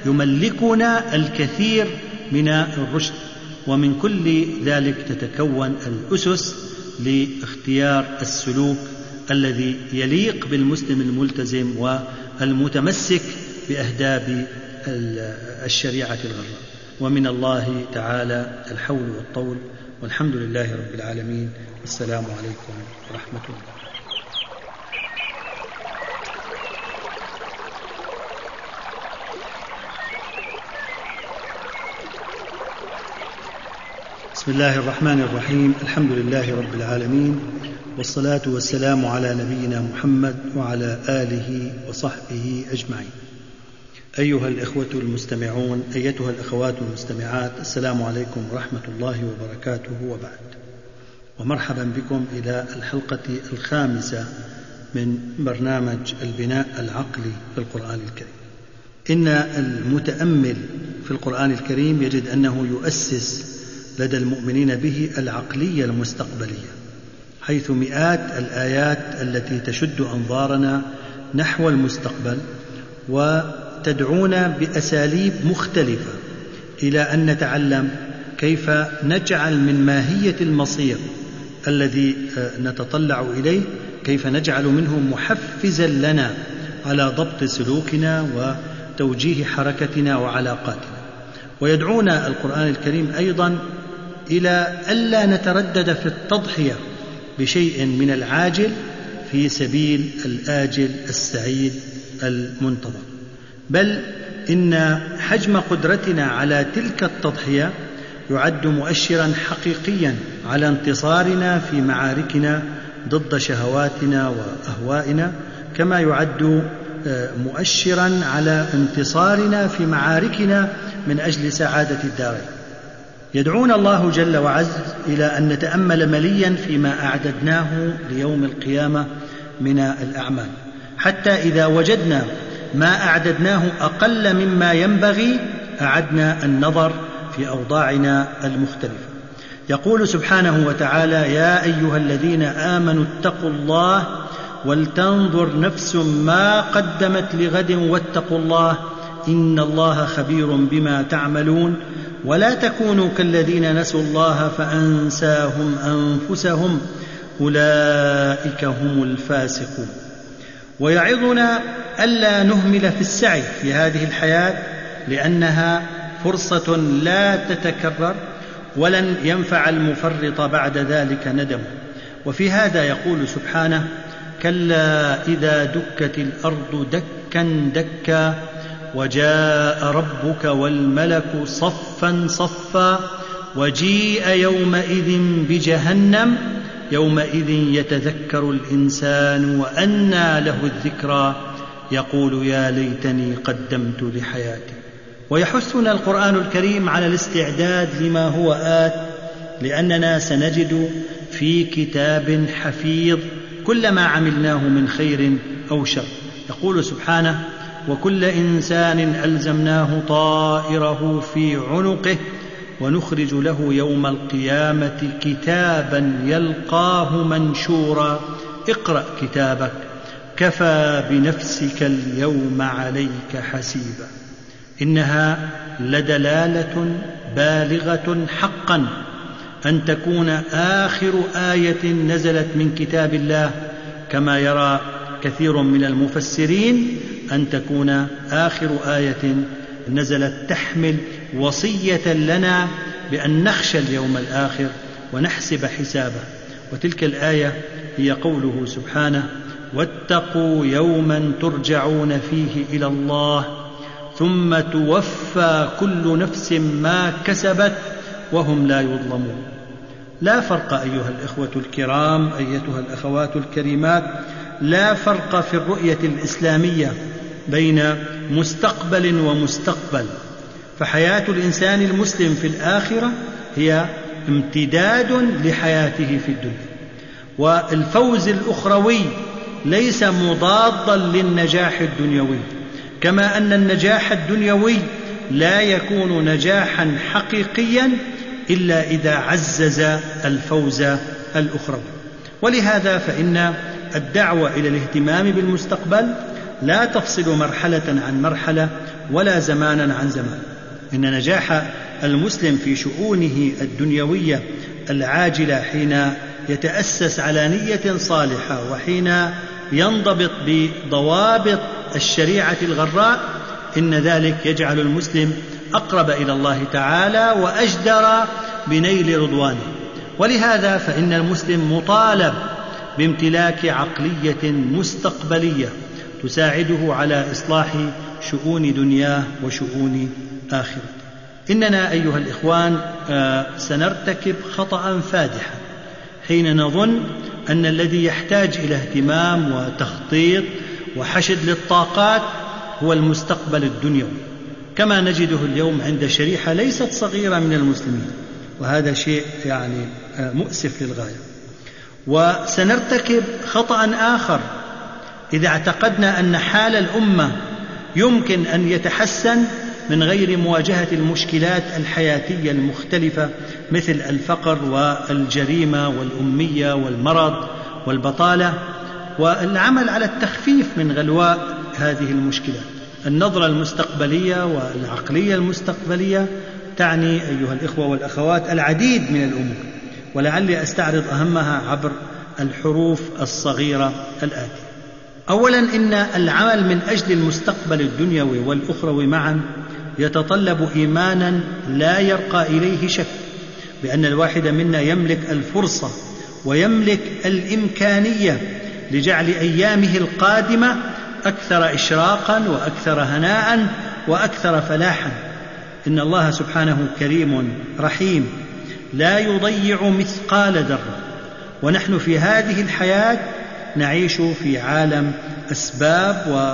يملكنا الكثير من الرشد، ومن كل ذلك تتكون الأسس لاختيار السلوك الذي يليق بالمسلم الملتزم والمتمسك بأهداب الشريعة الغراء. ومن الله تعالى الحول والطول، والحمد لله رب العالمين، والسلام عليكم ورحمة الله. بسم الله الرحمن الرحيم. الحمد لله رب العالمين، والصلاة والسلام على نبينا محمد وعلى آله وصحبه أجمعين. أيها الإخوة المستمعون، أيتها الأخوات المستمعات، السلام عليكم ورحمة الله وبركاته، وبعد. ومرحبا بكم إلى الحلقة الخامسة من برنامج البناء العقلي في القرآن الكريم. إن المتأمل في القرآن الكريم يجد أنه يؤسس لدى المؤمنين به العقلية المستقبلية، حيث مئات الآيات التي تشد أنظارنا نحو المستقبل وتدعونا بأساليب مختلفة إلى أن نتعلم كيف نجعل من ماهية المصير الذي نتطلع إليه، كيف نجعل منه محفزا لنا على ضبط سلوكنا وتوجيه حركتنا وعلاقاتنا. ويدعونا القرآن الكريم أيضا إلى ألا نتردد في التضحية بشيء من العاجل في سبيل الآجل السعيد المنتظر، بل إن حجم قدرتنا على تلك التضحية يعد مؤشرا حقيقيا على انتصارنا في معاركنا ضد شهواتنا وأهوائنا، كما يعد مؤشرا على انتصارنا في معاركنا من أجل سعادة الدارين. يدعونا الله جل وعز إلى أن نتأمل مليا فيما أعددناه ليوم القيامة من الأعمال، حتى إذا وجدنا ما أعددناه أقل مما ينبغي أعدنا النظر في أوضاعنا المختلفة. يقول سبحانه وتعالى: يا أيها الذين آمنوا اتقوا الله ولتنظر نفس ما قدمت لغد واتقوا الله إن الله خبير بما تعملون ولا تكونوا كالذين نسوا الله فأنساهم أنفسهم أولئك هم الفاسقون. ويعظنا ألا نهمل في السعي في هذه الحياة، لأنها فرصة لا تتكرر ولن ينفع المفرط بعد ذلك ندم. وفي هذا يقول سبحانه: كلا إذا دكت الأرض دكا دكا وجاء ربك والملك صفا صفا وجيء يومئذ بجهنم يومئذ يتذكر الإنسان وأنى له الذكرى يقول يا ليتني قدمت لحياتي. ويحثنا القرآن الكريم على الاستعداد لما هو آت، لأننا سنجد في كتاب حفيظ كل ما عملناه من خير أو شر. يقول سبحانه: وكل إنسان ألزمناه طائره في عنقه ونخرج له يوم القيامة كتابا يلقاه منشورا اقرأ كتابك كفى بنفسك اليوم عليك حسيبا. إنها لدلالة بالغة حقا أن تكون آخر آية نزلت من كتاب الله، كما يرى كثير من المفسرين أن تكون آخر آية نزلت تحمل وصية لنا بأن نخشى اليوم الآخر ونحسب حسابه. وتلك الآية هي قوله سبحانه: واتقوا يوما ترجعون فيه إلى الله ثم توفى كل نفس ما كسبت وهم لا يظلمون. لا فرق أيها الإخوة الكرام، أيتها الأخوات الكريمات، لا فرق في الرؤية الإسلامية بين مستقبل ومستقبل، فحياة الإنسان المسلم في الآخرة هي امتداد لحياته في الدنيا، والفوز الأخروي ليس مضادا للنجاح الدنيوي، كما أن النجاح الدنيوي لا يكون نجاحا حقيقيا إلا إذا عزز الفوز الأخروي. ولهذا فإن الدعوة إلى الاهتمام بالمستقبل لا تفصل مرحلة عن مرحلة ولا زمانا عن زمان. إن نجاح المسلم في شؤونه الدنيوية العاجلة حين يتأسس على نية صالحة وحين ينضبط بضوابط الشريعة الغراء، إن ذلك يجعل المسلم أقرب إلى الله تعالى وأجدر بنيل رضوانه. ولهذا فإن المسلم مطالب بامتلاك عقلية مستقبلية تساعده على إصلاح شؤون دنياه وشؤون آخرته. إننا أيها الإخوان سنرتكب خطأ فادحا حين نظن أن الذي يحتاج إلى اهتمام وتخطيط وحشد للطاقات هو المستقبل الدنيوي، كما نجده اليوم عند شريحة ليست صغيرة من المسلمين، وهذا شيء يعني مؤسف للغاية. وسنرتكب خطأ آخر إذا اعتقدنا أن حال الأمة يمكن أن يتحسن من غير مواجهة المشكلات الحياتية المختلفة مثل الفقر والجريمة والأمية والمرض والبطالة، والعمل على التخفيف من غلواء هذه المشكلات. النظرة المستقبلية والعقلية المستقبلية تعني أيها الإخوة والأخوات العديد من الأمور، ولعلي أستعرض أهمها عبر الحروف الصغيرة الآتية. أولا، إن العمل من أجل المستقبل الدنيوي والأخروي معا يتطلب إيمانا لا يرقى إليه شك بأن الواحد منا يملك الفرصة ويملك الإمكانية لجعل أيامه القادمة أكثر إشراقا وأكثر هناء وأكثر فلاحا. إن الله سبحانه كريم رحيم لا يضيع مثقال ذرة، ونحن في هذه الحياة نعيش في عالم أسباب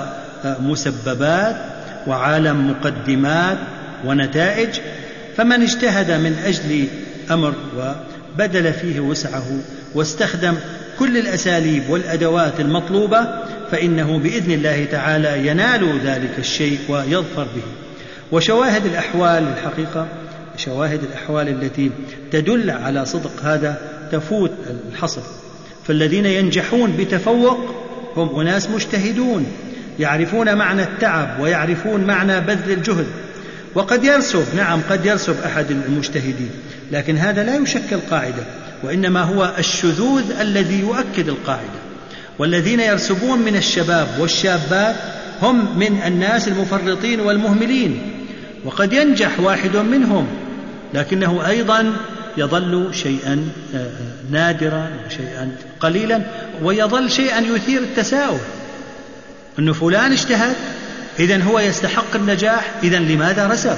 ومسببات وعالم مقدمات ونتائج، فمن اجتهد من أجل أمر وبذل فيه وسعه واستخدم كل الأساليب والأدوات المطلوبة فإنه بإذن الله تعالى ينال ذلك الشيء ويظفر به. وشواهد الأحوال الحقيقة شواهد الأحوال التي تدل على صدق هذا تفوت الحصر. فالذين ينجحون بتفوق هم أناس مجتهدون يعرفون معنى التعب ويعرفون معنى بذل الجهد. وقد يرسب نعم قد يرسب أحد المجتهدين، لكن هذا لا يشكل قاعدة، وإنما هو الشذوذ الذي يؤكد القاعدة. والذين يرسبون من الشباب والشابات هم من الناس المفرطين والمهملين، وقد ينجح واحد منهم لكنه أيضا يظل شيئا نادرا وشيئا قليلا، ويظل شيئا يثير التساؤل أن فلان اجتهد إذن هو يستحق النجاح، إذن لماذا رسب؟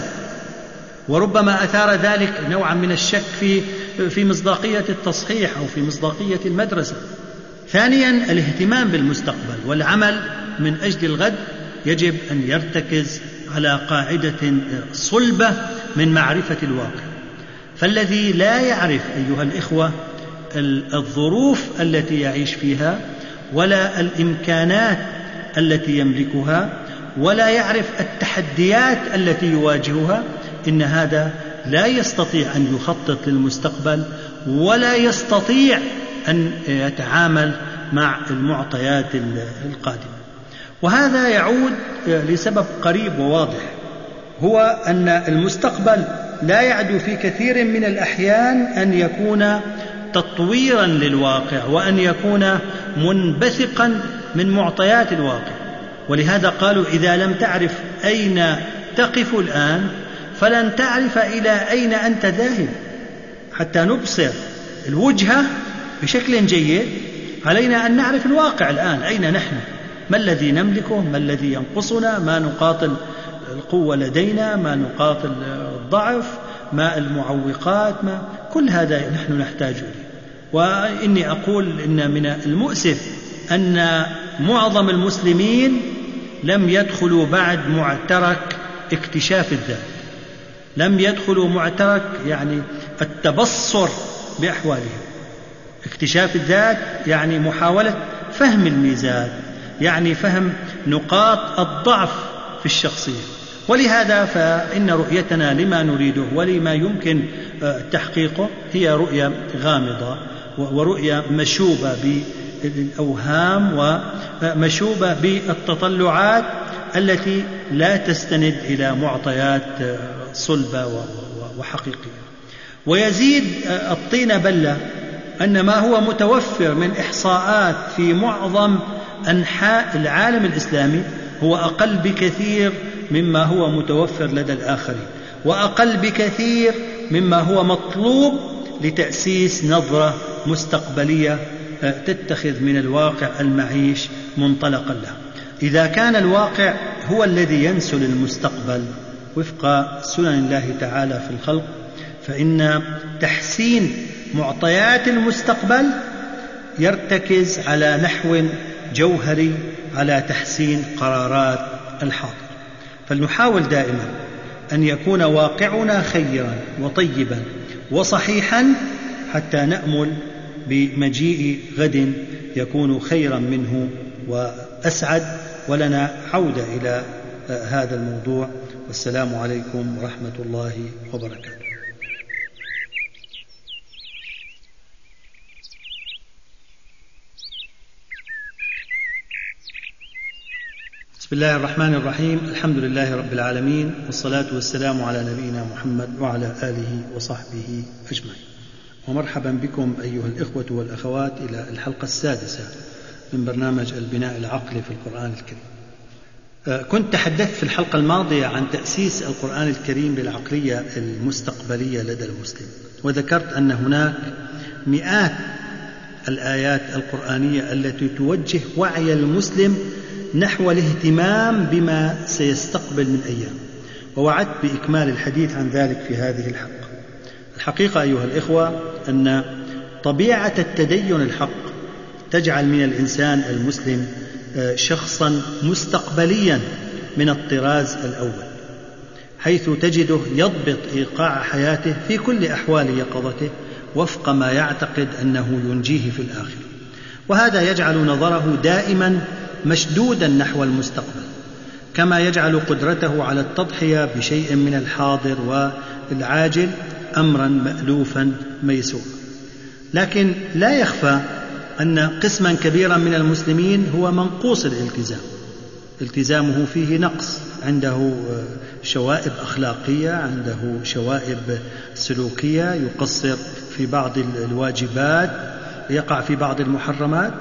وربما أثار ذلك نوعا من الشك في في مصداقية التصحيح أو في مصداقية المدرسة. ثانيا، الاهتمام بالمستقبل والعمل من أجل الغد يجب أن يرتكز على قاعدة صلبة من معرفة الواقع. فالذي لا يعرف أيها الإخوة الظروف التي يعيش فيها ولا الإمكانات التي يملكها ولا يعرف التحديات التي يواجهها، إن هذا لا يستطيع أن يخطط للمستقبل ولا يستطيع أن يتعامل مع المعطيات القادمة. وهذا يعود لسبب قريب وواضح، هو أن المستقبل لا يعدو في كثير من الأحيان أن يكون تطويرا للواقع وأن يكون منبثقا من معطيات الواقع. ولهذا قالوا إذا لم تعرف أين تقف الآن فلن تعرف إلى أين أنت ذاهب. حتى نبصر الوجهة بشكل جيد علينا أن نعرف الواقع الآن، أين نحن، ما الذي نملكه، ما الذي ينقصنا، ما نقاط القوة لدينا، ما نقاط الضعف، ما المعوقات، ما كل هذا نحن نحتاج إليه. وإني أقول إن من المؤسف أن معظم المسلمين لم يدخلوا بعد معترك اكتشاف الذات، لم يدخلوا معترك يعني التبصر بأحوالهم. اكتشاف الذات يعني محاولة فهم الميزان، يعني فهم نقاط الضعف في الشخصية. ولهذا فإن رؤيتنا لما نريده ولما يمكن تحقيقه هي رؤية غامضة ورؤية مشوبة بالأوهام ومشوبة بالتطلعات التي لا تستند إلى معطيات صلبة وحقيقية. ويزيد الطين بلة أن ما هو متوفر من إحصاءات في معظم أنحاء العالم الإسلامي هو أقل بكثير مما هو متوفر لدى الآخرين، وأقل بكثير مما هو مطلوب لتأسيس نظرة مستقبلية تتخذ من الواقع المعيش منطلقا له. إذا كان الواقع هو الذي ينسل المستقبل وفق سنن الله تعالى في الخلق، فإن تحسين معطيات المستقبل يرتكز على نحو جوهري على تحسين قرارات الحاضر. فلنحاول دائما أن يكون واقعنا خيرا وطيبا وصحيحا حتى نأمل بمجيء غد يكون خيرا منه وأسعد، ولنا عودة إلى هذا الموضوع. والسلام عليكم ورحمة الله وبركاته. بسم الله الرحمن الرحيم. الحمد لله رب العالمين، والصلاة والسلام على نبينا محمد وعلى آله وصحبه أجمعين. ومرحبا بكم أيها الإخوة والأخوات إلى الحلقة السادسة من برنامج البناء العقلي في القرآن الكريم. كنت تحدثت في الحلقة الماضية عن تأسيس القرآن الكريم للعقلية المستقبلية لدى المسلم، وذكرت أن هناك مئات الآيات القرآنية التي توجه وعي المسلم نحو الاهتمام بما سيستقبل من أيام، ووعدت بإكمال الحديث عن ذلك في هذه الحلقة. الحقيقة أيها الإخوة أن طبيعة التدين الحق تجعل من الإنسان المسلم شخصا مستقبليا من الطراز الأول، حيث تجده يضبط إيقاع حياته في كل أحوال يقظته وفق ما يعتقد أنه ينجيه في الآخرة، وهذا يجعل نظره دائما مشدودا نحو المستقبل، كما يجعل قدرته على التضحية بشيء من الحاضر والعاجل أمرا مألوفا ميسورا. لكن لا يخفى أن قسما كبيرا من المسلمين هو منقوص الالتزام، التزامه فيه نقص، عنده شوائب أخلاقية، عنده شوائب سلوكية، يقصر في بعض الواجبات، يقع في بعض المحرمات.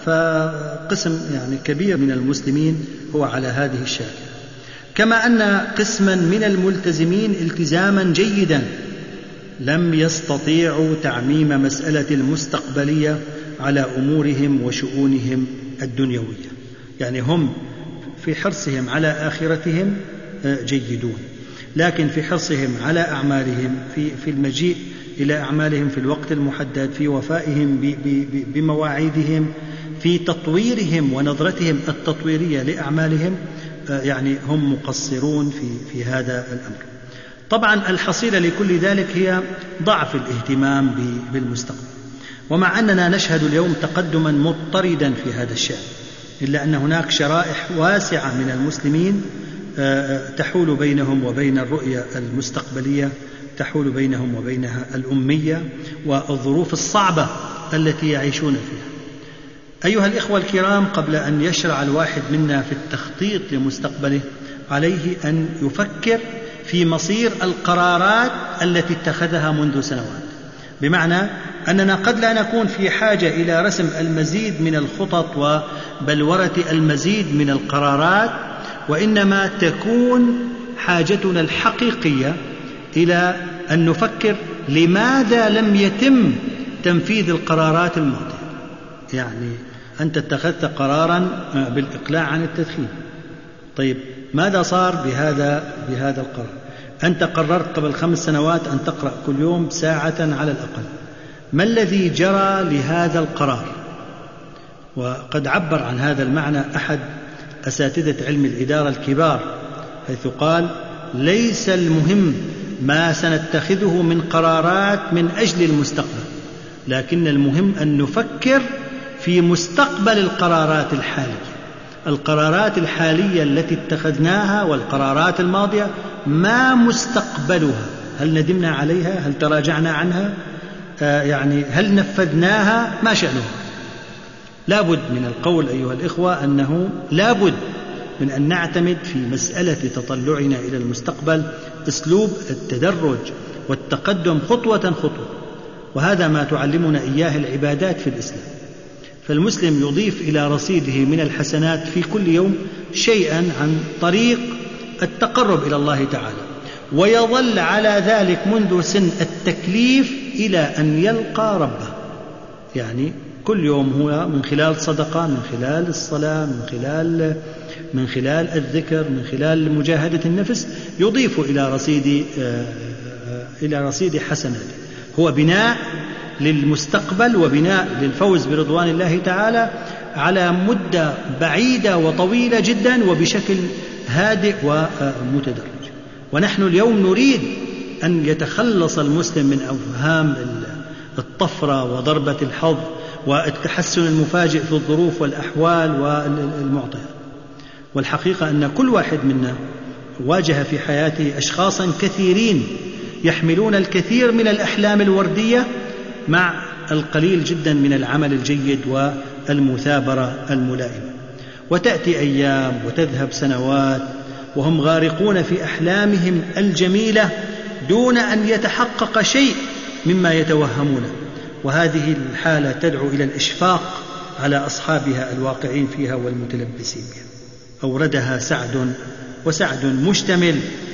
فقسم يعني كبير من المسلمين هو على هذه الشاكلة، كما أن قسما من الملتزمين التزاما جيدا لم يستطيعوا تعميم مسألة المستقبلية على أمورهم وشؤونهم الدنيوية، يعني هم في حرصهم على آخرتهم جيدون، لكن في حرصهم على أعمالهم، في, في المجيء إلى أعمالهم في الوقت المحدد، في وفائهم بمواعيدهم، في تطويرهم ونظرتهم التطويرية لأعمالهم، يعني هم مقصرون في, في هذا الأمر. طبعا الحصيلة لكل ذلك هي ضعف الاهتمام بالمستقبل، ومع أننا نشهد اليوم تقدما مضطردا في هذا الشأن، إلا أن هناك شرائح واسعة من المسلمين تحول بينهم وبين الرؤية المستقبلية، تحول بينهم وبينها الأمية والظروف الصعبة التي يعيشون فيها. أيها الإخوة الكرام، قبل أن يشرع الواحد منا في التخطيط لمستقبله عليه أن يفكر في مصير القرارات التي اتخذها منذ سنوات، بمعنى أننا قد لا نكون في حاجة إلى رسم المزيد من الخطط وبلورة المزيد من القرارات، وإنما تكون حاجتنا الحقيقية إلى أن نفكر لماذا لم يتم تنفيذ القرارات الماضية. يعني أنت اتخذت قرارا بالإقلاع عن التدخين، طيب ماذا صار بهذا بهذا القرار؟ أنت قررت قبل خمس سنوات أن تقرأ كل يوم ساعة على الأقل، ما الذي جرى لهذا القرار؟ وقد عبر عن هذا المعنى أحد أساتذة علم الإدارة الكبار، حيث قال: ليس المهم ما سنتخذه من قرارات من أجل المستقبل، لكن المهم أن نفكر في مستقبل القرارات الحالية. القرارات الحالية التي اتخذناها والقرارات الماضية ما مستقبلها؟ هل ندمنا عليها؟ هل تراجعنا عنها؟ آه يعني هل نفذناها؟ ما شأنها؟ لابد من القول أيها الإخوة أنه لابد من أن نعتمد في مسألة تطلعنا إلى المستقبل أسلوب التدرج والتقدم خطوة خطوة، وهذا ما تعلمنا إياه العبادات في الإسلام. فالمسلم يضيف إلى رصيده من الحسنات في كل يوم شيئا عن طريق التقرب إلى الله تعالى، ويظل على ذلك منذ سن التكليف إلى أن يلقى ربه. يعني كل يوم هو من خلال صدقة، من خلال الصلاة، من خلال من خلال الذكر، من خلال مجاهدة النفس، يضيف إلى رصيد إلى رصيد حسناته. هو بناء للمستقبل وبناء للفوز برضوان الله تعالى على مدة بعيدة وطويلة جدا وبشكل هادئ ومتدرج. ونحن اليوم نريد أن يتخلص المسلم من أوهام الطفرة وضربة الحظ والتحسن المفاجئ في الظروف والأحوال والمعطيات. والحقيقة أن كل واحد منا واجه في حياته أشخاصا كثيرين يحملون الكثير من الأحلام الوردية مع القليل جدا من العمل الجيد والمثابرة الملائمة. وتأتي أيام وتذهب سنوات وهم غارقون في أحلامهم الجميلة دون أن يتحقق شيء مما يتوهمونه، وهذه الحالة تدعو إلى الإشفاق على أصحابها الواقعين فيها والمتلبسين بها. أوردها سعد، وسعد مشتمل: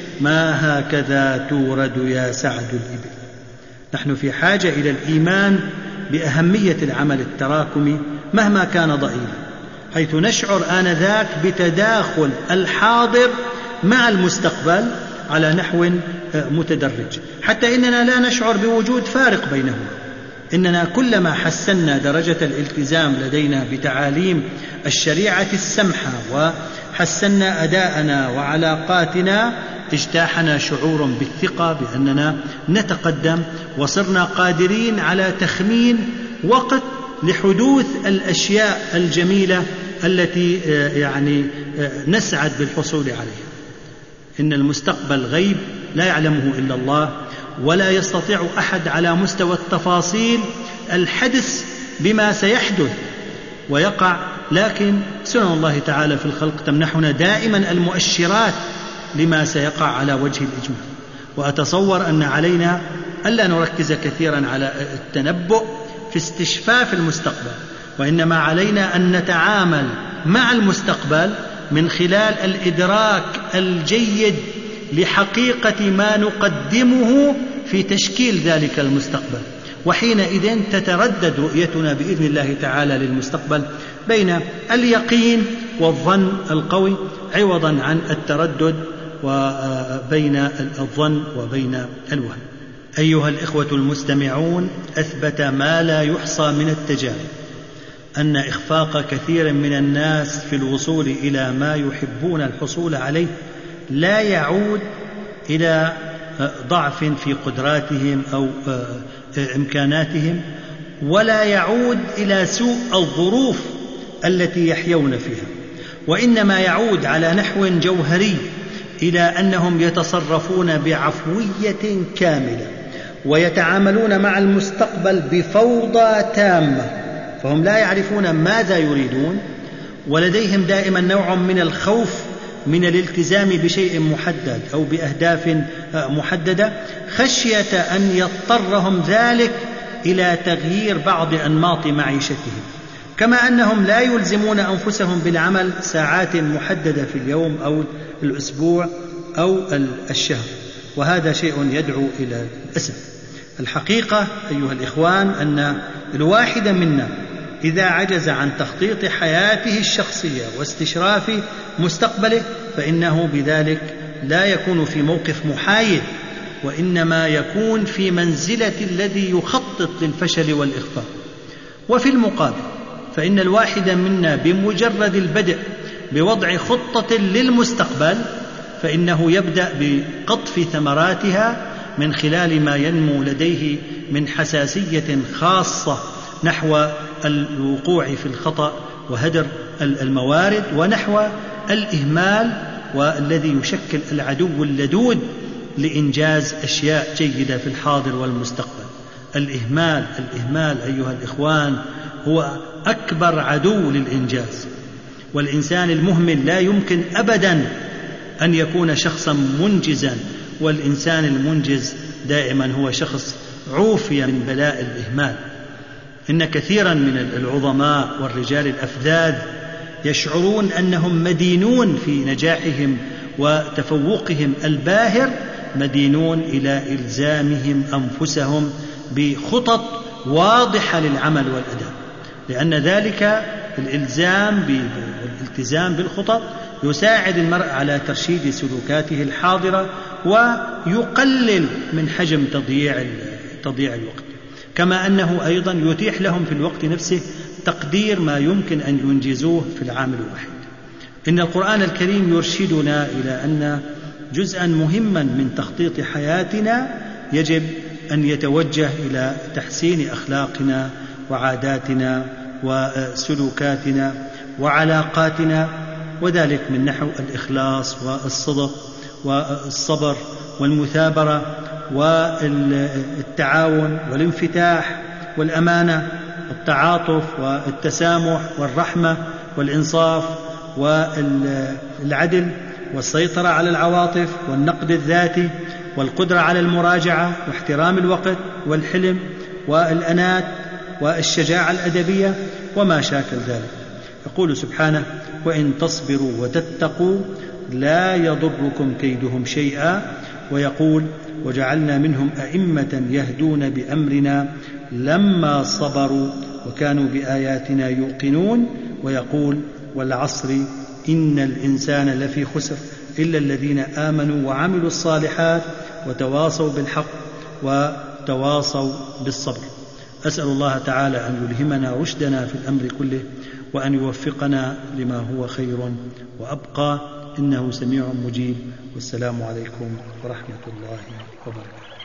ما هكذا تورد يا سعد الإبل. نحن في حاجة إلى الإيمان بأهمية العمل التراكمي مهما كان ضئيلا، حيث نشعر آنذاك بتداخل الحاضر مع المستقبل على نحو متدرج، حتى إننا لا نشعر بوجود فارق بينهما. إننا كلما حسنا درجة الالتزام لدينا بتعاليم الشريعة السمحة وحسنا أداءنا وعلاقاتنا اجتاحنا شعور بالثقة بأننا نتقدم، وصرنا قادرين على تخمين وقت لحدوث الأشياء الجميلة التي يعني نسعد بالحصول عليها. إن المستقبل غيب لا يعلمه إلا الله، ولا يستطيع أحد على مستوى التفاصيل الحدث بما سيحدث ويقع، لكن سنن الله تعالى في الخلق تمنحنا دائما المؤشرات لما سيقع على وجه الإجمال. وأتصور أن علينا ألا نركز كثيرا على التنبؤ في استشفاف المستقبل، وإنما علينا أن نتعامل مع المستقبل من خلال الإدراك الجيد لحقيقة ما نقدمه في تشكيل ذلك المستقبل. وحينئذ تتردد رؤيتنا بإذن الله تعالى للمستقبل بين اليقين والظن القوي عوضا عن التردد وبين الظن وبين الوهم. أيها الإخوة المستمعون، أثبت ما لا يحصى من التجارب أن إخفاق كثير من الناس في الوصول إلى ما يحبون الحصول عليه لا يعود إلى ضعف في قدراتهم أو إمكاناتهم، ولا يعود إلى سوء الظروف التي يحيون فيها، وإنما يعود على نحو جوهري إلى أنهم يتصرفون بعفوية كاملة ويتعاملون مع المستقبل بفوضى تامة، فهم لا يعرفون ماذا يريدون، ولديهم دائما نوع من الخوف من الالتزام بشيء محدد أو بأهداف محددة، خشية أن يضطرهم ذلك إلى تغيير بعض أنماط معيشتهم، كما أنهم لا يلزمون أنفسهم بالعمل ساعات محددة في اليوم أو الأسبوع أو الشهر، وهذا شيء يدعو إلى الأسف. الحقيقة أيها الإخوان أن الواحد منا إذا عجز عن تخطيط حياته الشخصية واستشراف مستقبله فإنه بذلك لا يكون في موقف محايد، وإنما يكون في منزلة الذي يخطط للفشل والإخفاق. وفي المقابل فإن الواحد منا بمجرد البدء بوضع خطة للمستقبل فإنه يبدأ بقطف ثمراتها من خلال ما ينمو لديه من حساسية خاصة نحو الوقوع في الخطأ وهدر الموارد، ونحو الإهمال والذي يشكل العدو اللدود لإنجاز أشياء جيدة في الحاضر والمستقبل. الإهمال الإهمال أيها الإخوان هو أكبر عدو للإنجاز، والإنسان المهمل لا يمكن أبدا أن يكون شخصا منجزا، والإنسان المنجز دائما هو شخص عوفي من بلاء الإهمال. إن كثيرا من العظماء والرجال الأفذاذ يشعرون أنهم مدينون في نجاحهم وتفوقهم الباهر، مدينون إلى إلزامهم أنفسهم بخطط واضحة للعمل والأداء، لأن ذلك الإلزام والالتزام بالخطط يساعد المرء على ترشيد سلوكاته الحاضرة ويقلل من حجم تضييع تضييع الوقت، كما أنه أيضا يتيح لهم في الوقت نفسه تقدير ما يمكن أن ينجزوه في العام الواحد. إن القرآن الكريم يرشدنا إلى أن جزءا مهما من تخطيط حياتنا يجب أن يتوجه إلى تحسين أخلاقنا وعاداتنا وسلوكاتنا وعلاقاتنا، وذلك من نحو الإخلاص والصدق والصبر والمثابرة والتعاون والانفتاح والأمانة والتعاطف والتسامح والرحمة والإنصاف والعدل والسيطرة على العواطف والنقد الذاتي والقدرة على المراجعة واحترام الوقت والحلم والأنات والشجاعة الأدبية وما شاكل ذلك. يقول سبحانه: وإن تصبروا وتتقوا لا يضركم كيدهم شيئا، ويقول: وجعلنا منهم أئمة يهدون بأمرنا لما صبروا وكانوا بآياتنا يوقنون، ويقول: والعصر إن الإنسان لفي خسر إلا الذين آمنوا وعملوا الصالحات وتواصوا بالحق وتواصوا بالصبر. أسأل الله تعالى أن يلهمنا رشدنا في الأمر كله، وأن يوفقنا لما هو خير وأبقى، إنه سميع مجيب. والسلام عليكم ورحمة الله وبركاته.